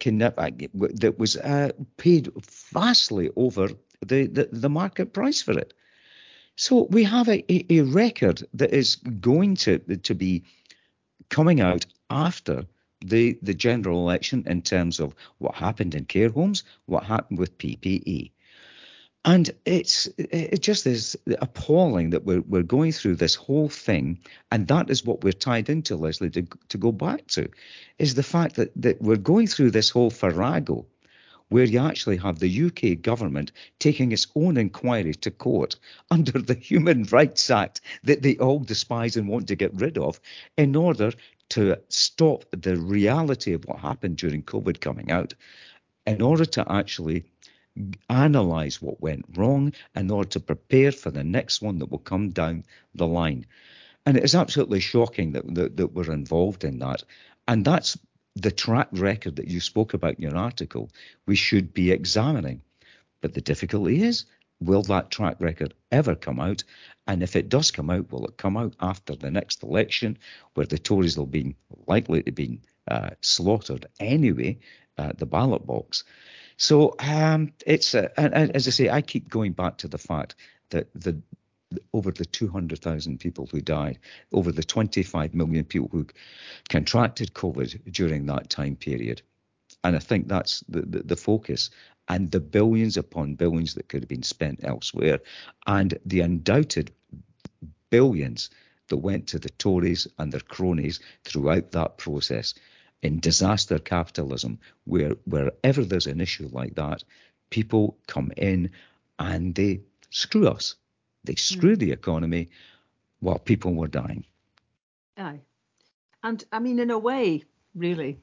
that was paid vastly over the market price for it. So we have a record that is going to be coming out after the general election in terms of what happened in care homes, what happened with PPE. And it just is appalling that we're going through this whole thing, and that is what we're tied into, Lesley, to go back to, is the fact that we're going through this whole farrago where you actually have the UK government taking its own inquiry to court under the Human Rights Act that they all despise and want to get rid of in order to stop the reality of what happened during COVID coming out, in order to actually analyse what went wrong, in order to prepare for the next one that will come down the line. And it is absolutely shocking that we're involved in that. And that's the track record that you spoke about in your article we should be examining. But the difficulty is, will that track record ever come out? And if it does come out, will it come out after the next election, where the Tories will be likely to be slaughtered anyway at the ballot box? So it's and as I say, I keep going back to the fact that over the 200,000 people who died, over the 25 million people who contracted COVID during that time period, and I think that's the focus, and the billions upon billions that could have been spent elsewhere, and the undoubted billions that went to the Tories and their cronies throughout that process. In disaster capitalism, wherever there's an issue like that, people come in and they screw us. They screw the economy while people were dying. Aye. And I mean, in a way, really,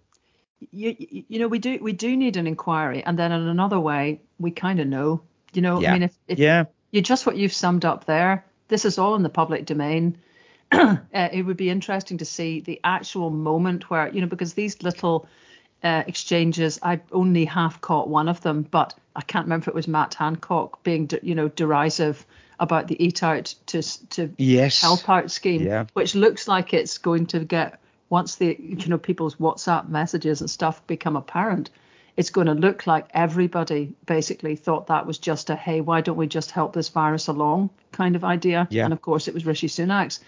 you know, we do need an inquiry. And then in another way, we kind of know, you know, Yeah. I mean, if you just what you've summed up there, this is all in the public domain. It would be interesting to see the actual moment where, you know, because these little exchanges, I only half caught one of them, but I can't remember if it was Matt Hancock being, you know, derisive about the Eat Out to Help Out scheme, which looks like it's going to get, once the, you know, people's WhatsApp messages and stuff become apparent, it's going to look like everybody basically thought that was just a, hey, why don't we just help this virus along kind of idea. Yeah. And of course it was Rishi Sunak's.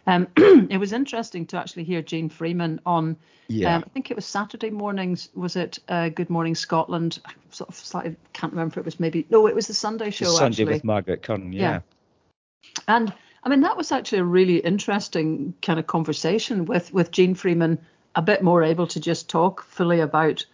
It was interesting to actually hear Jean Freeman on, I think it was Saturday mornings, was it Good Morning Scotland? I sort of slightly can't remember if it was it was the Sunday show. Sunday with Margaret Curran, yeah. And I mean, that was actually a really interesting kind of conversation with Jean Freeman, a bit more able to just talk fully about,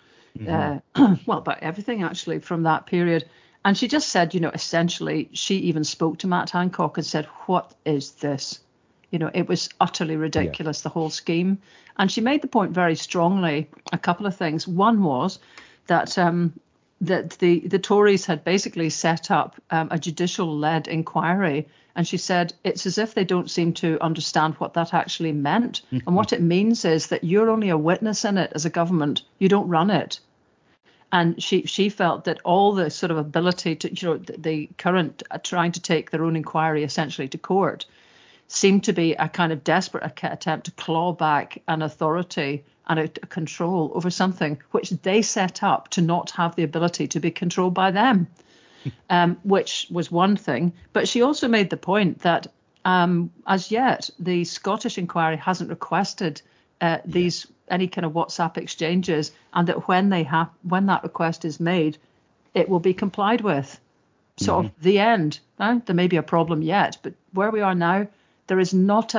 about everything actually from that period. And she just said, you know, essentially, she even spoke to Matt Hancock and said, what is this? You know, it was utterly ridiculous, the whole scheme. And she made the point very strongly, a couple of things. One was that that the Tories had basically set up a judicial-led inquiry. And she said, it's as if they don't seem to understand what that actually meant. And what it means is that you're only a witness in it as a government. You don't run it. And she felt that all the sort of ability to, you know, the current trying to take their own inquiry essentially to court seemed to be a kind of desperate attempt to claw back an authority and a control over something which they set up to not have the ability to be controlled by them, which was one thing. But she also made the point that as yet, the Scottish inquiry hasn't requested these any kind of WhatsApp exchanges, and that when that request is made, it will be complied with. Sort of the end. There may be a problem yet, but where we are now, there is not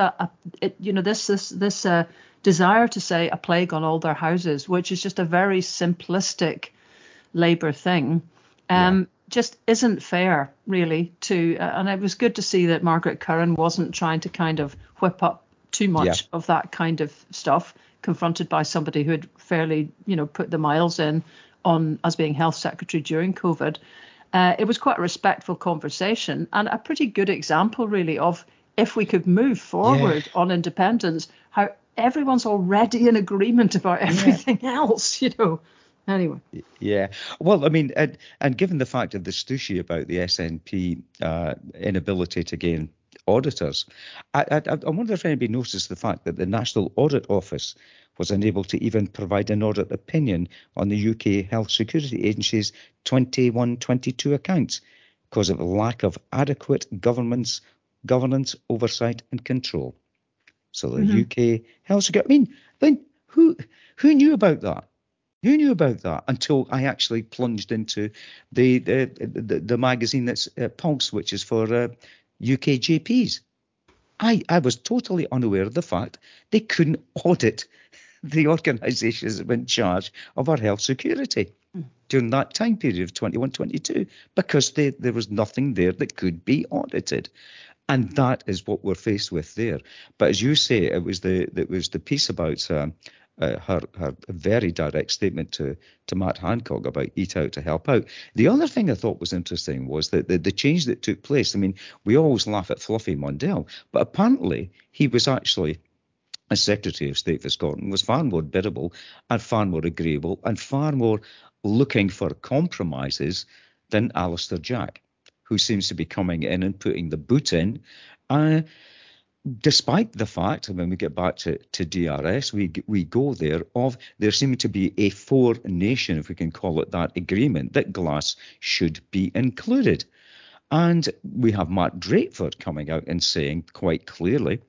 this desire to say a plague on all their houses, which is just a very simplistic Labour thing, just isn't fair, really. And it was good to see that Margaret Curran wasn't trying to kind of whip up too much of that kind of stuff, confronted by somebody who had fairly, you know, put the miles in on as being health secretary during COVID. it was quite a respectful conversation and a pretty good example, really, of if we could move forward on independence, how everyone's already in agreement about everything else, Anyway. Yeah. Well, I mean, and given the fact of the stooshy about the SNP inability to gain auditors, I wonder if anybody noticed the fact that the National Audit Office was unable to even provide an audit opinion on the UK Health Security Agency's 21-22 accounts because of a lack of adequate governance, oversight and control. So the UK Health Security, I mean, then who knew about that? Who knew about that until I actually plunged into the magazine that's Pulse, which is for UK GPs. I was totally unaware of the fact they couldn't audit the organisations that were in charge of our health security during that time period of 21-22 because there was nothing there that could be audited. And that is what we're faced with there. But as you say, it was the piece about her very direct statement to Matt Hancock about Eat Out to Help Out. The other thing I thought was interesting was that the change that took place. I mean, we always laugh at Fluffy Mondale, but apparently he was actually, as Secretary of State for Scotland, was far more biddable and far more agreeable and far more looking for compromises than Alistair Jack, who seems to be coming in and putting the boot in. Despite the fact, when we get back to DRS, we go there seeming to be a four-nation, if we can call it that, agreement that glass should be included. And we have Matt Drakeford coming out and saying quite clearly,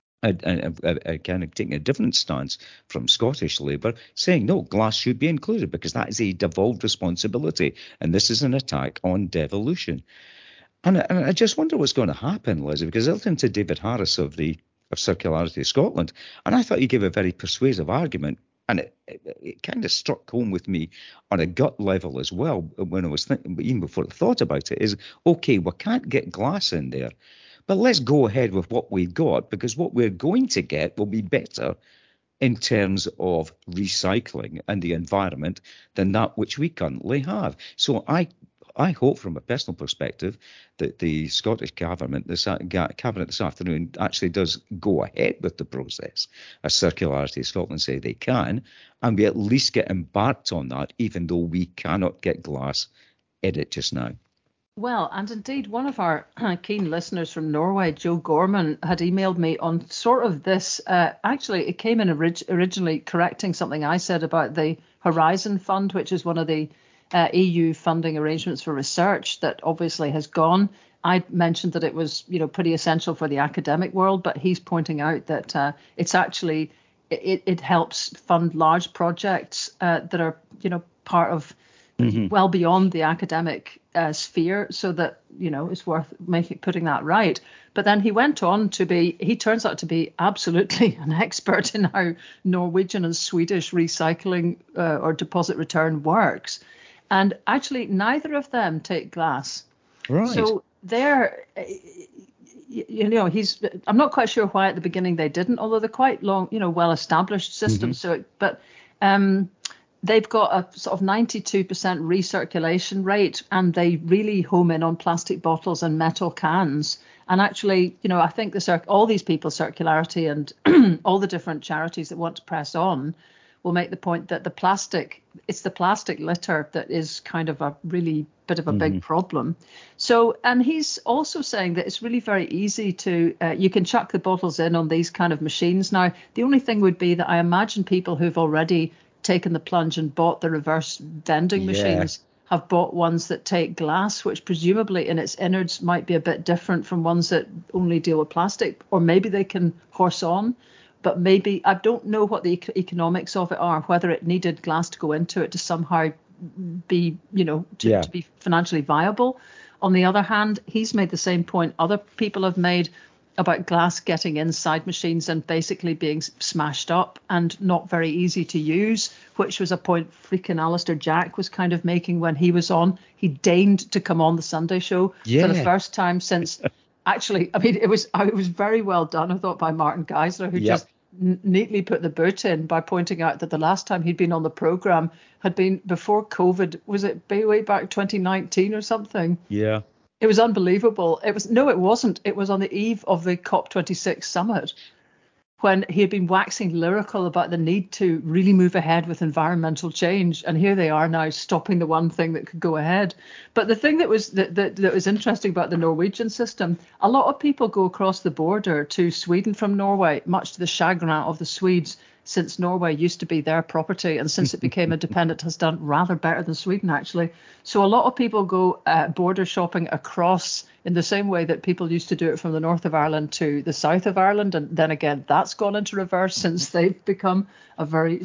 kind of taking a different stance from Scottish Labour, saying, no, glass should be included because that is a devolved responsibility. And this is an attack on devolution. And I just wonder what's going to happen, Leslie, because I listened to David Harris of Circularity Scotland, and I thought he gave a very persuasive argument, and it kind of struck home with me on a gut level as well when I was thinking, even before I thought about it, is, okay, we can't get glass in there, but let's go ahead with what we've got, because what we're going to get will be better in terms of recycling and the environment than that which we currently have. So I hope, from a personal perspective, that the Scottish Cabinet this afternoon actually does go ahead with the process, as Circularity Scotland say they can, and we at least get embarked on that, even though we cannot get glass in it just now. Well, and indeed, one of our keen listeners from Norway, Joe Gorman, had emailed me on sort of this. Actually, it came in originally correcting something I said about the Horizon Fund, which is one of the EU funding arrangements for research that obviously has gone. I mentioned that it was, pretty essential for the academic world, but he's pointing out that it's actually it helps fund large projects that are, part of well beyond the academic sphere, so that it's worth putting that right. But then he went on he turns out to be absolutely an expert in how Norwegian and Swedish recycling or deposit return works. And actually, neither of them take glass. Right. So they're, I'm not quite sure why at the beginning they didn't, although they're quite long, well-established systems. But they've got a sort of 92% recirculation rate, and they really home in on plastic bottles and metal cans. And actually, I think all these people, Circularity and all the different charities that want to press on, will make the point that it's the plastic litter that is kind of a really bit of a big problem. So, and he's also saying that it's really very easy to, you can chuck the bottles in on these kind of machines. Now, the only thing would be that I imagine people who've already taken the plunge and bought the reverse vending machines have bought ones that take glass, which presumably in its innards might be a bit different from ones that only deal with plastic, or maybe they can horse on. But maybe, I don't know what the economics of it are, whether it needed glass to go into it to somehow be, to be financially viable. On the other hand, he's made the same point other people have made about glass getting inside machines and basically being smashed up and not very easy to use, which was a point freaking Alistair Jack was kind of making when he was on. He deigned to come on the Sunday show for the first time since... Actually, I mean, it was very well done, I thought, by Martin Geisler, who just neatly put the boot in by pointing out that the last time he'd been on the program had been before COVID. Was it way back 2019 or something? Yeah. It was unbelievable. It wasn't. It was on the eve of the COP26 summit, when he had been waxing lyrical about the need to really move ahead with environmental change. And here they are now stopping the one thing that could go ahead. But the thing that was interesting about the Norwegian system, a lot of people go across the border to Sweden from Norway, much to the chagrin of the Swedes, since Norway used to be their property, and since it became independent has done rather better than Sweden, actually. So a lot of people go border shopping across in the same way that people used to do it from the north of Ireland to the south of Ireland. And then again, that's gone into reverse since they've become a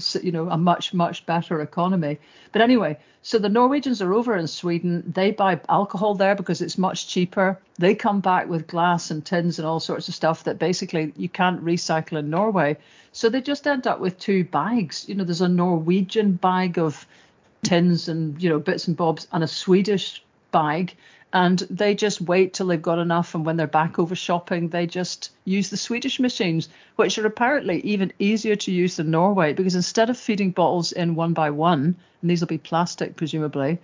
much better economy. But anyway, so the Norwegians are over in Sweden. They buy alcohol there because it's much cheaper. They come back with glass and tins and all sorts of stuff that basically you can't recycle in Norway. So they just end up with two bags. There's a Norwegian bag of tins and, bits and bobs, and a Swedish bag. And they just wait till they've got enough. And when they're back over shopping, they just use the Swedish machines, which are apparently even easier to use than Norway, because instead of feeding bottles in one by one, and these will be plastic, presumably,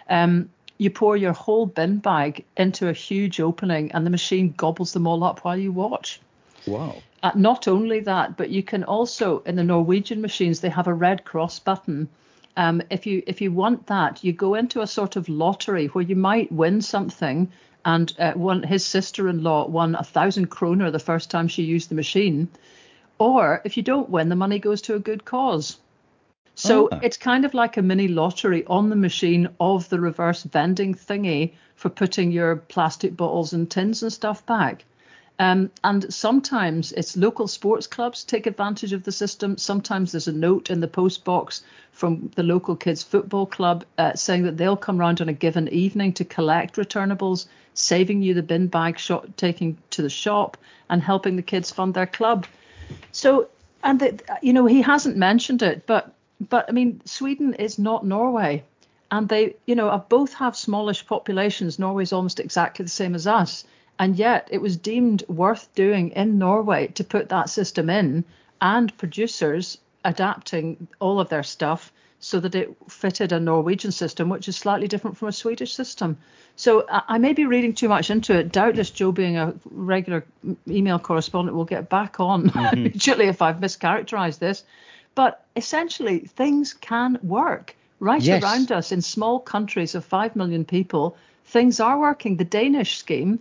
you pour your whole bin bag into a huge opening and the machine gobbles them all up while you watch. Wow. Not only that, but you can also, in the Norwegian machines, they have a red cross button. If you want that, you go into a sort of lottery where you might win something. And his sister-in-law won 1,000 kroner the first time she used the machine. Or if you don't win, the money goes to a good cause. So It's kind of like a mini lottery on the machine of the reverse vending thingy for putting your plastic bottles and tins and stuff back. And sometimes it's local sports clubs take advantage of the system. Sometimes there's a note in the post box from the local kids football club saying that they'll come round on a given evening to collect returnables, saving you the bin bag taking to the shop and helping the kids fund their club. So, and he hasn't mentioned it, but I mean, Sweden is not Norway. And they, both have smallish populations. Norway's almost exactly the same as us. And yet it was deemed worth doing in Norway to put that system in, and producers adapting all of their stuff so that it fitted a Norwegian system, which is slightly different from a Swedish system. So I may be reading too much into it. Doubtless Joe, being a regular email correspondent, will get back on immediately if I've mischaracterized this. But essentially, things can work around us in small countries of 5 million people. Things are working. The Danish scheme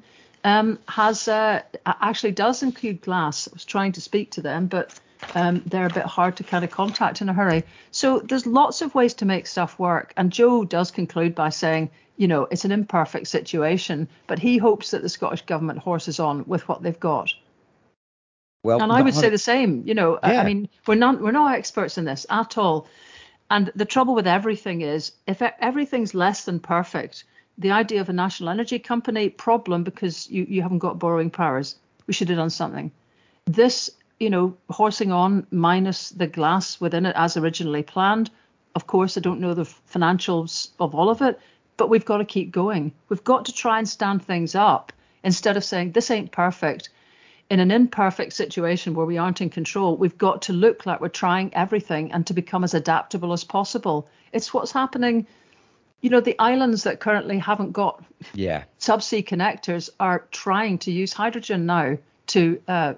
actually does include glass. I was trying to speak to them, but they're a bit hard to kind of contact in a hurry. So there's lots of ways to make stuff work. And Joe does conclude by saying, it's an imperfect situation, but he hopes that the Scottish government horses on with what they've got. Well, and I would say the same. I mean, we're not experts in this at all. And the trouble with everything is, if everything's less than perfect, the idea of a national energy company, problem, because you haven't got borrowing powers. We should have done something. This, horsing on minus the glass within it as originally planned. Of course, I don't know the financials of all of it, but we've got to keep going. We've got to try and stand things up instead of saying this ain't perfect. In an imperfect situation where we aren't in control, we've got to look like we're trying everything and to become as adaptable as possible. It's what's happening. The islands that currently haven't got subsea connectors are trying to use hydrogen now to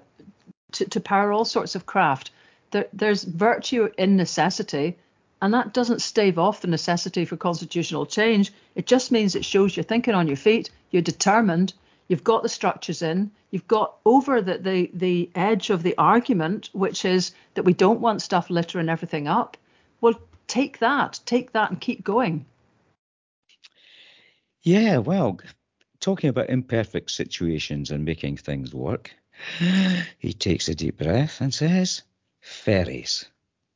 power all sorts of craft. There's virtue in necessity, and that doesn't stave off the necessity for constitutional change. It just means it shows you're thinking on your feet, you're determined, you've got the structures in, you've got over the edge of the argument, which is that we don't want stuff littering everything up. Well, take that and keep going. Yeah, well, talking about imperfect situations and making things work, he takes a deep breath and says, ferries.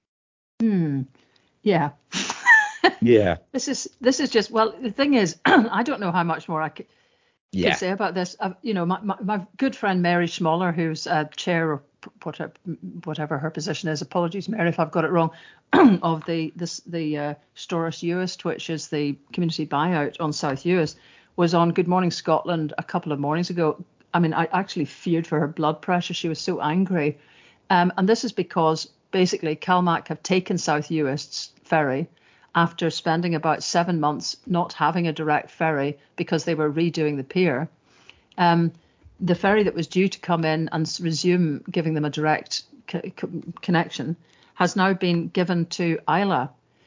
Yeah. Yeah. This is just, well, the thing is, I don't know how much more I could say about this. My good friend Mary Schmoller, who's chair or whatever her position is, apologies, Mary, if I've got it wrong, of the Storrs Uist, which is the community buyout on South Uist, was on Good Morning Scotland a couple of mornings ago. I mean, I actually feared for her blood pressure. She was so angry. And this is because basically CalMac have taken South Uist's ferry after spending about 7 months not having a direct ferry because they were redoing the pier. The ferry that was due to come in and resume giving them a direct connection has now been given to Islay.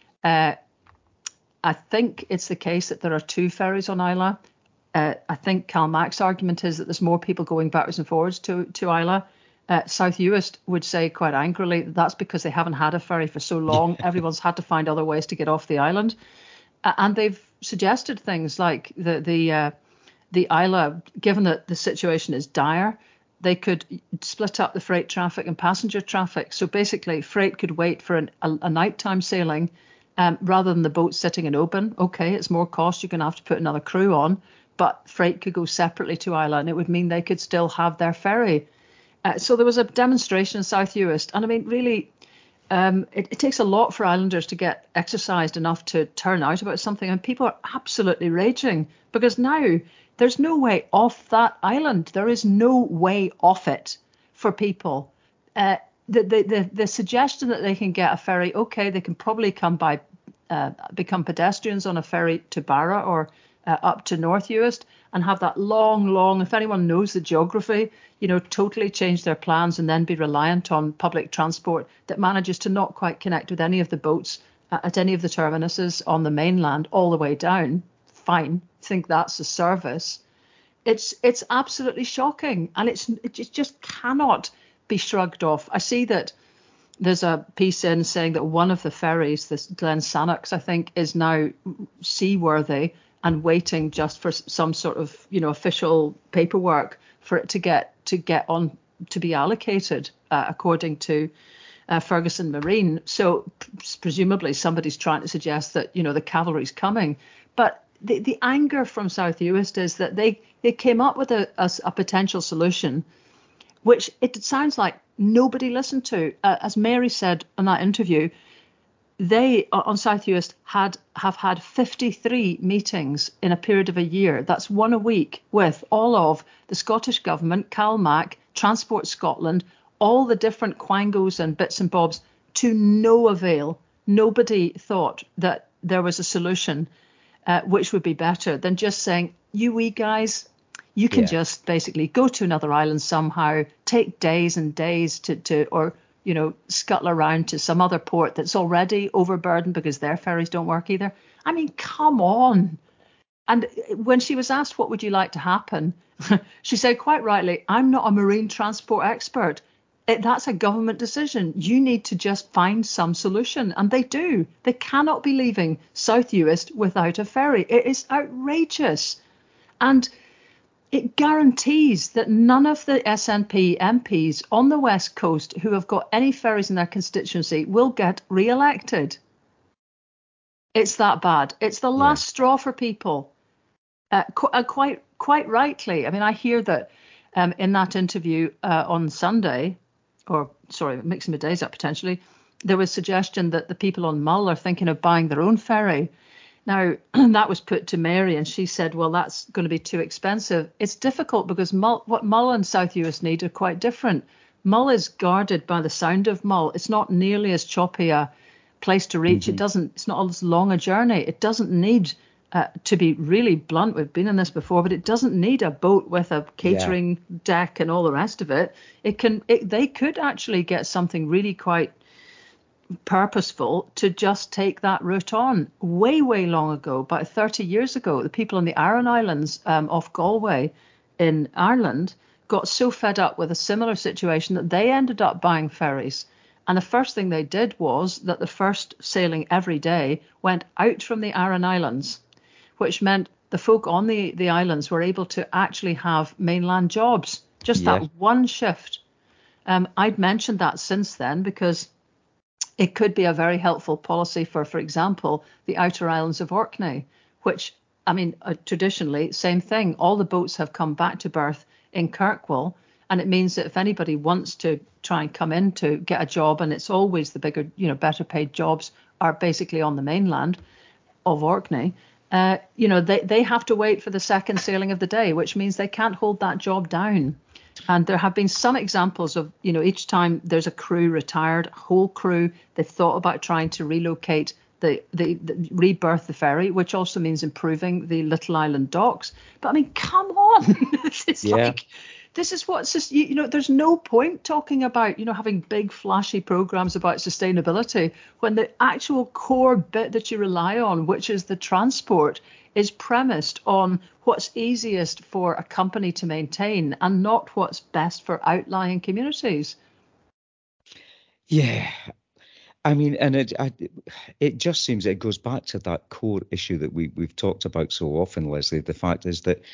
I think it's the case that there are 2 ferries on Islay. I think CalMac's argument is that there's more people going backwards and forwards to Islay. South Uist would say quite angrily that that's because they haven't had a ferry for so long. Everyone's had to find other ways to get off the island. And they've suggested things like the Islay, given that the situation is dire, they could split up the freight traffic and passenger traffic. So basically, freight could wait for a nighttime sailing rather than the boat sitting in Oban. OK, it's more cost. You're going to have to put another crew on. But freight could go separately to Islay, and it would mean they could still have their ferry. So there was a demonstration in South Uist. And I mean, really, it takes a lot for islanders to get exercised enough to turn out about something. And people are absolutely raging because now there's no way off that island. There is no way off it for people. The suggestion that they can get a ferry, OK, they can probably come by, become pedestrians on a ferry to Barra or up to North Uist and have that long, if anyone knows the geography, totally change their plans and then be reliant on public transport that manages to not quite connect with any of the boats at any of the terminuses on the mainland all the way down. Fine, think that's a service. It's absolutely shocking, and it just cannot be shrugged off. I see that there's a piece in saying that one of the ferries, this Glen Sannox, I think, is now seaworthy and waiting just for some sort of official paperwork for it to get on to be allocated according to Ferguson Marine. So presumably somebody's trying to suggest that the cavalry's coming. But the anger from South Uist is that they came up with a potential solution, which it sounds like nobody listened to. As Mary said in that interview, they on South Uist have had 53 meetings in a period of a year. That's one a week with all of the Scottish Government, CalMac, Transport Scotland, all the different quangos and bits and bobs, to no avail. Nobody thought that there was a solution which would be better than just saying, you wee guys, you can just basically go to another island somehow, take days and days to scuttle around to some other port that's already overburdened because their ferries don't work either. I mean, come on. And when she was asked, what would you like to happen? She said quite rightly, I'm not a marine transport expert. That's a government decision. You need to just find some solution. And they do. They cannot be leaving South Uist without a ferry. It is outrageous. And it guarantees that none of the SNP MPs on the West Coast who have got any ferries in their constituency will get re-elected. It's that bad. It's the last straw for people. Quite rightly. I mean, I hear that in that interview on Sunday, mixing my days up potentially, there was suggestion that the people on Mull are thinking of buying their own ferry. Now, that was put to Mary and she said, well, that's going to be too expensive. It's difficult because what Mull and South Uist need are quite different. Mull is guarded by the Sound of Mull. It's not nearly as choppy a place to reach. Mm-hmm. It's not as long a journey. It doesn't need, to be really blunt, we've been in this before, but it doesn't need a boat with a catering deck and all the rest of it. They could actually get something really quite purposeful to just take that route on. Way long ago, about 30 years ago, the people in the Aran Islands off Galway in Ireland got so fed up with a similar situation that they ended up buying ferries. And the first thing they did was that the first sailing every day went out from the Aran Islands, which meant the folk on the islands were able to actually have mainland jobs. Just that one shift. I'd mentioned that since then because it could be a very helpful policy for example, the outer islands of Orkney, which, I mean, traditionally, same thing. All the boats have come back to berth in Kirkwall. And it means that if anybody wants to try and come in to get a job, and it's always the bigger, better paid jobs are basically on the mainland of Orkney, they have to wait for the second sailing of the day, which means they can't hold that job down. And there have been some examples of, each time there's a crew retired, whole crew, they've thought about trying to relocate the rebirth the ferry, which also means improving the Little Island docks. But I mean, come on, this is what's just, there's no point talking about, having big flashy programs about sustainability when the actual core bit that you rely on, which is the transport, is premised on what's easiest for a company to maintain and not what's best for outlying communities. Yeah. I mean, and it just seems it goes back to that core issue that we've talked about so often, Lesley. The fact is that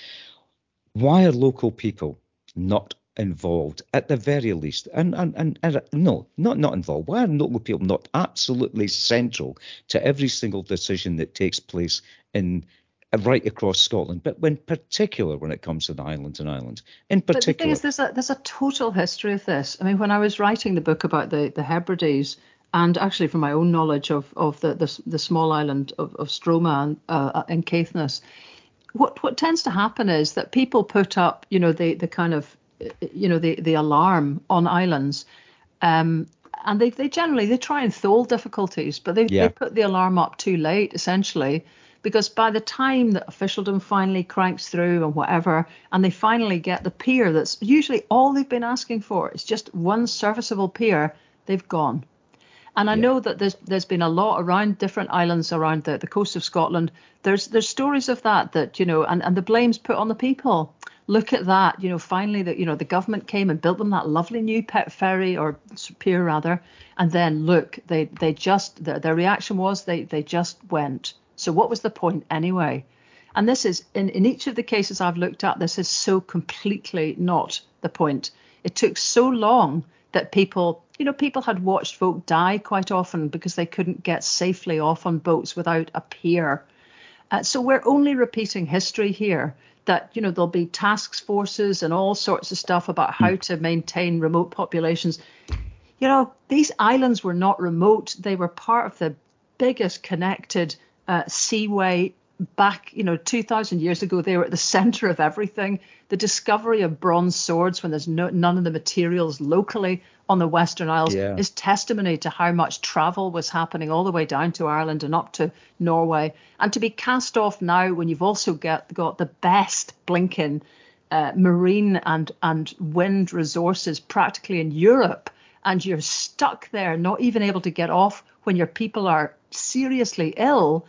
why are local people not involved at the very least? And no, not involved. Why are local people not absolutely central to every single decision that takes place in right across Scotland, but in particular when it comes to the islands and islands in particular? But the thing is, there's a total history of this. I mean, when I was writing the book about the Hebrides, and actually from my own knowledge of the small island of Stroma and Caithness, what tends to happen is that people put up, the kind of, the alarm on islands, and they generally try and thole difficulties, but they put the alarm up too late, essentially, because by the time that officialdom finally cranks through and whatever, and they finally get the pier that's usually all they've been asking for, it's just one serviceable pier, they've gone. And I know that there's been a lot around different islands around the coast of Scotland. There's stories of that, and the blame's put on the people. Look at that, finally the government came and built them that lovely new pet ferry or pier rather. And then look, they just, their reaction was they just went. So what was the point anyway? And this is, in each of the cases I've looked at, this is so completely not the point. It took so long that people had watched folk die quite often because they couldn't get safely off on boats without a pier. So we're only repeating history here, that, there'll be task forces and all sorts of stuff about how to maintain remote populations. These islands were not remote. They were part of the biggest connected seaway back, 2,000 years ago. They were at the center of everything. The discovery of bronze swords when there's none of the materials locally on the Western Isles is testimony to how much travel was happening all the way down to Ireland and up to Norway. And to be cast off now when you've also got the best blinking marine and wind resources practically in Europe, and you're stuck there, not even able to get off when your people are seriously ill.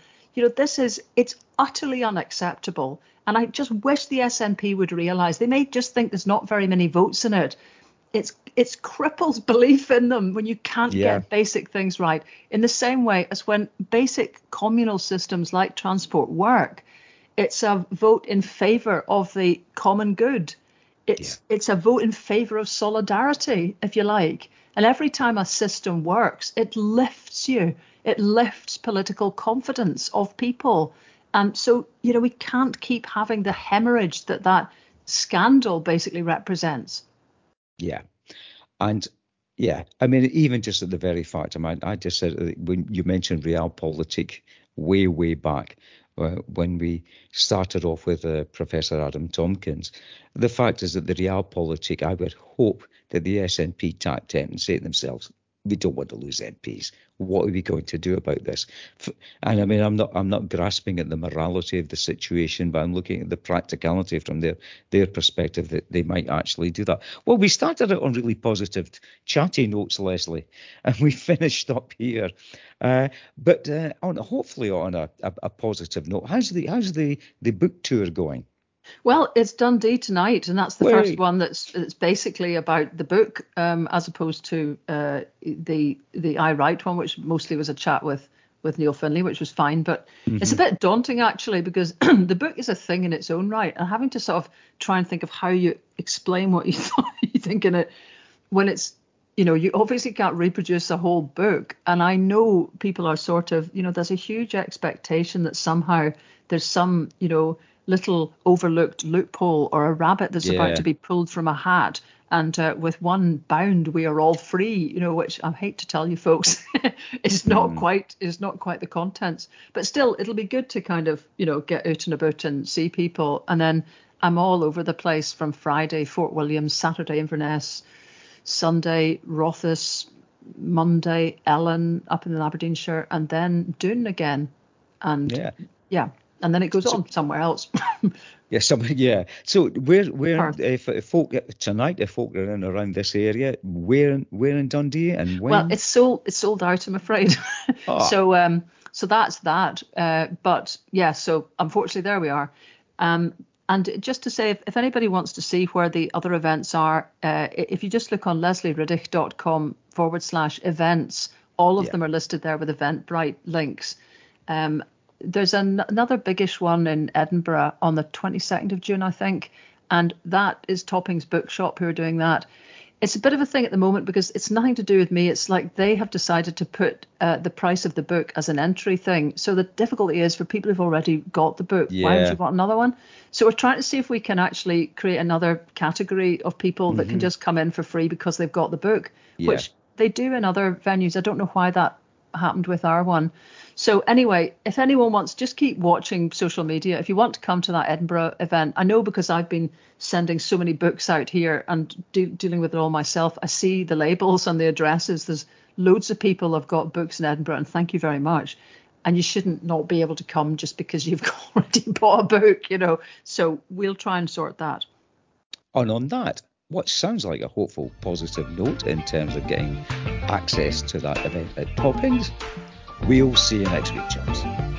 It's utterly unacceptable. And I just wish the SNP would realise, they may just think there's not very many votes in it. It's cripples belief in them when you can't get basic things right. In the same way as when basic communal systems like transport work, it's a vote in favour of the common good. It's a vote in favour of solidarity, if you like. And every time a system works, it lifts you. It lifts political confidence of people. And so, we can't keep having the hemorrhage that scandal basically represents. Yeah. And I mean, even just at the very fact, I just said when you mentioned realpolitik way back when we started off with Professor Adam Tompkins, the fact is that the realpolitik, I would hope that the SNP tapped in and say to themselves, we don't want to lose MPs. What are we going to do about this? And I mean, I'm not grasping at the morality of the situation, but I'm looking at the practicality from their perspective that they might actually do that. Well, we started out on really positive, chatty notes, Lesley, and we finished up here. But hopefully on a positive note, how's the book tour going? Well, it's Dundee tonight, and that's the first one that's basically about the book, as opposed to the I Write one, which mostly was a chat with Neil Finlay, which was fine. But it's a bit daunting, actually, because the book is a thing in its own right, and having to sort of try and think of how you explain what you think in it when it's, you obviously can't reproduce a whole book. And I know people are sort of, there's a huge expectation that somehow there's some, little overlooked loophole or a rabbit that's about to be pulled from a hat, and with one bound we are all free, which I hate to tell you folks is not quite the contents. But still, it'll be good to kind of get out and about and see people. And then I'm all over the place from Friday, Fort William, Saturday, Inverness, Sunday, Rothes, Monday, Ellen up in Aberdeenshire, and then Doon again. And and then it goes on somewhere else. Yeah. So where Perth. if folk tonight, if folk are in around this area, where in Dundee and when? Well, it's sold out, I'm afraid. So that's that. But yeah, so unfortunately there we are. And just to say, if anybody wants to see where the other events are, if you just look on leslieriddick.com/events, all of them are listed there with Eventbrite links. There's another biggish one in Edinburgh on the 22nd of June, I think. And that is Toppings Bookshop who are doing that. It's a bit of a thing at the moment because it's nothing to do with me. It's like they have decided to put the price of the book as an entry thing. So the difficulty is for people who've already got the book, why would you want another one? So we're trying to see if we can actually create another category of people that can just come in for free because they've got the book, which they do in other venues. I don't know why that happened with our one. So anyway, if anyone wants, just keep watching social media. If you want to come to that Edinburgh event, I know because I've been sending so many books out here and dealing with it all myself. I see the labels and the addresses. There's loads of people have got books in Edinburgh, and thank you very much. And you shouldn't not be able to come just because you've already bought a book, you know. So we'll try and sort that. And on that, what sounds like a hopeful, positive note in terms of getting access to that event at Toppings, we'll see you next week, chaps.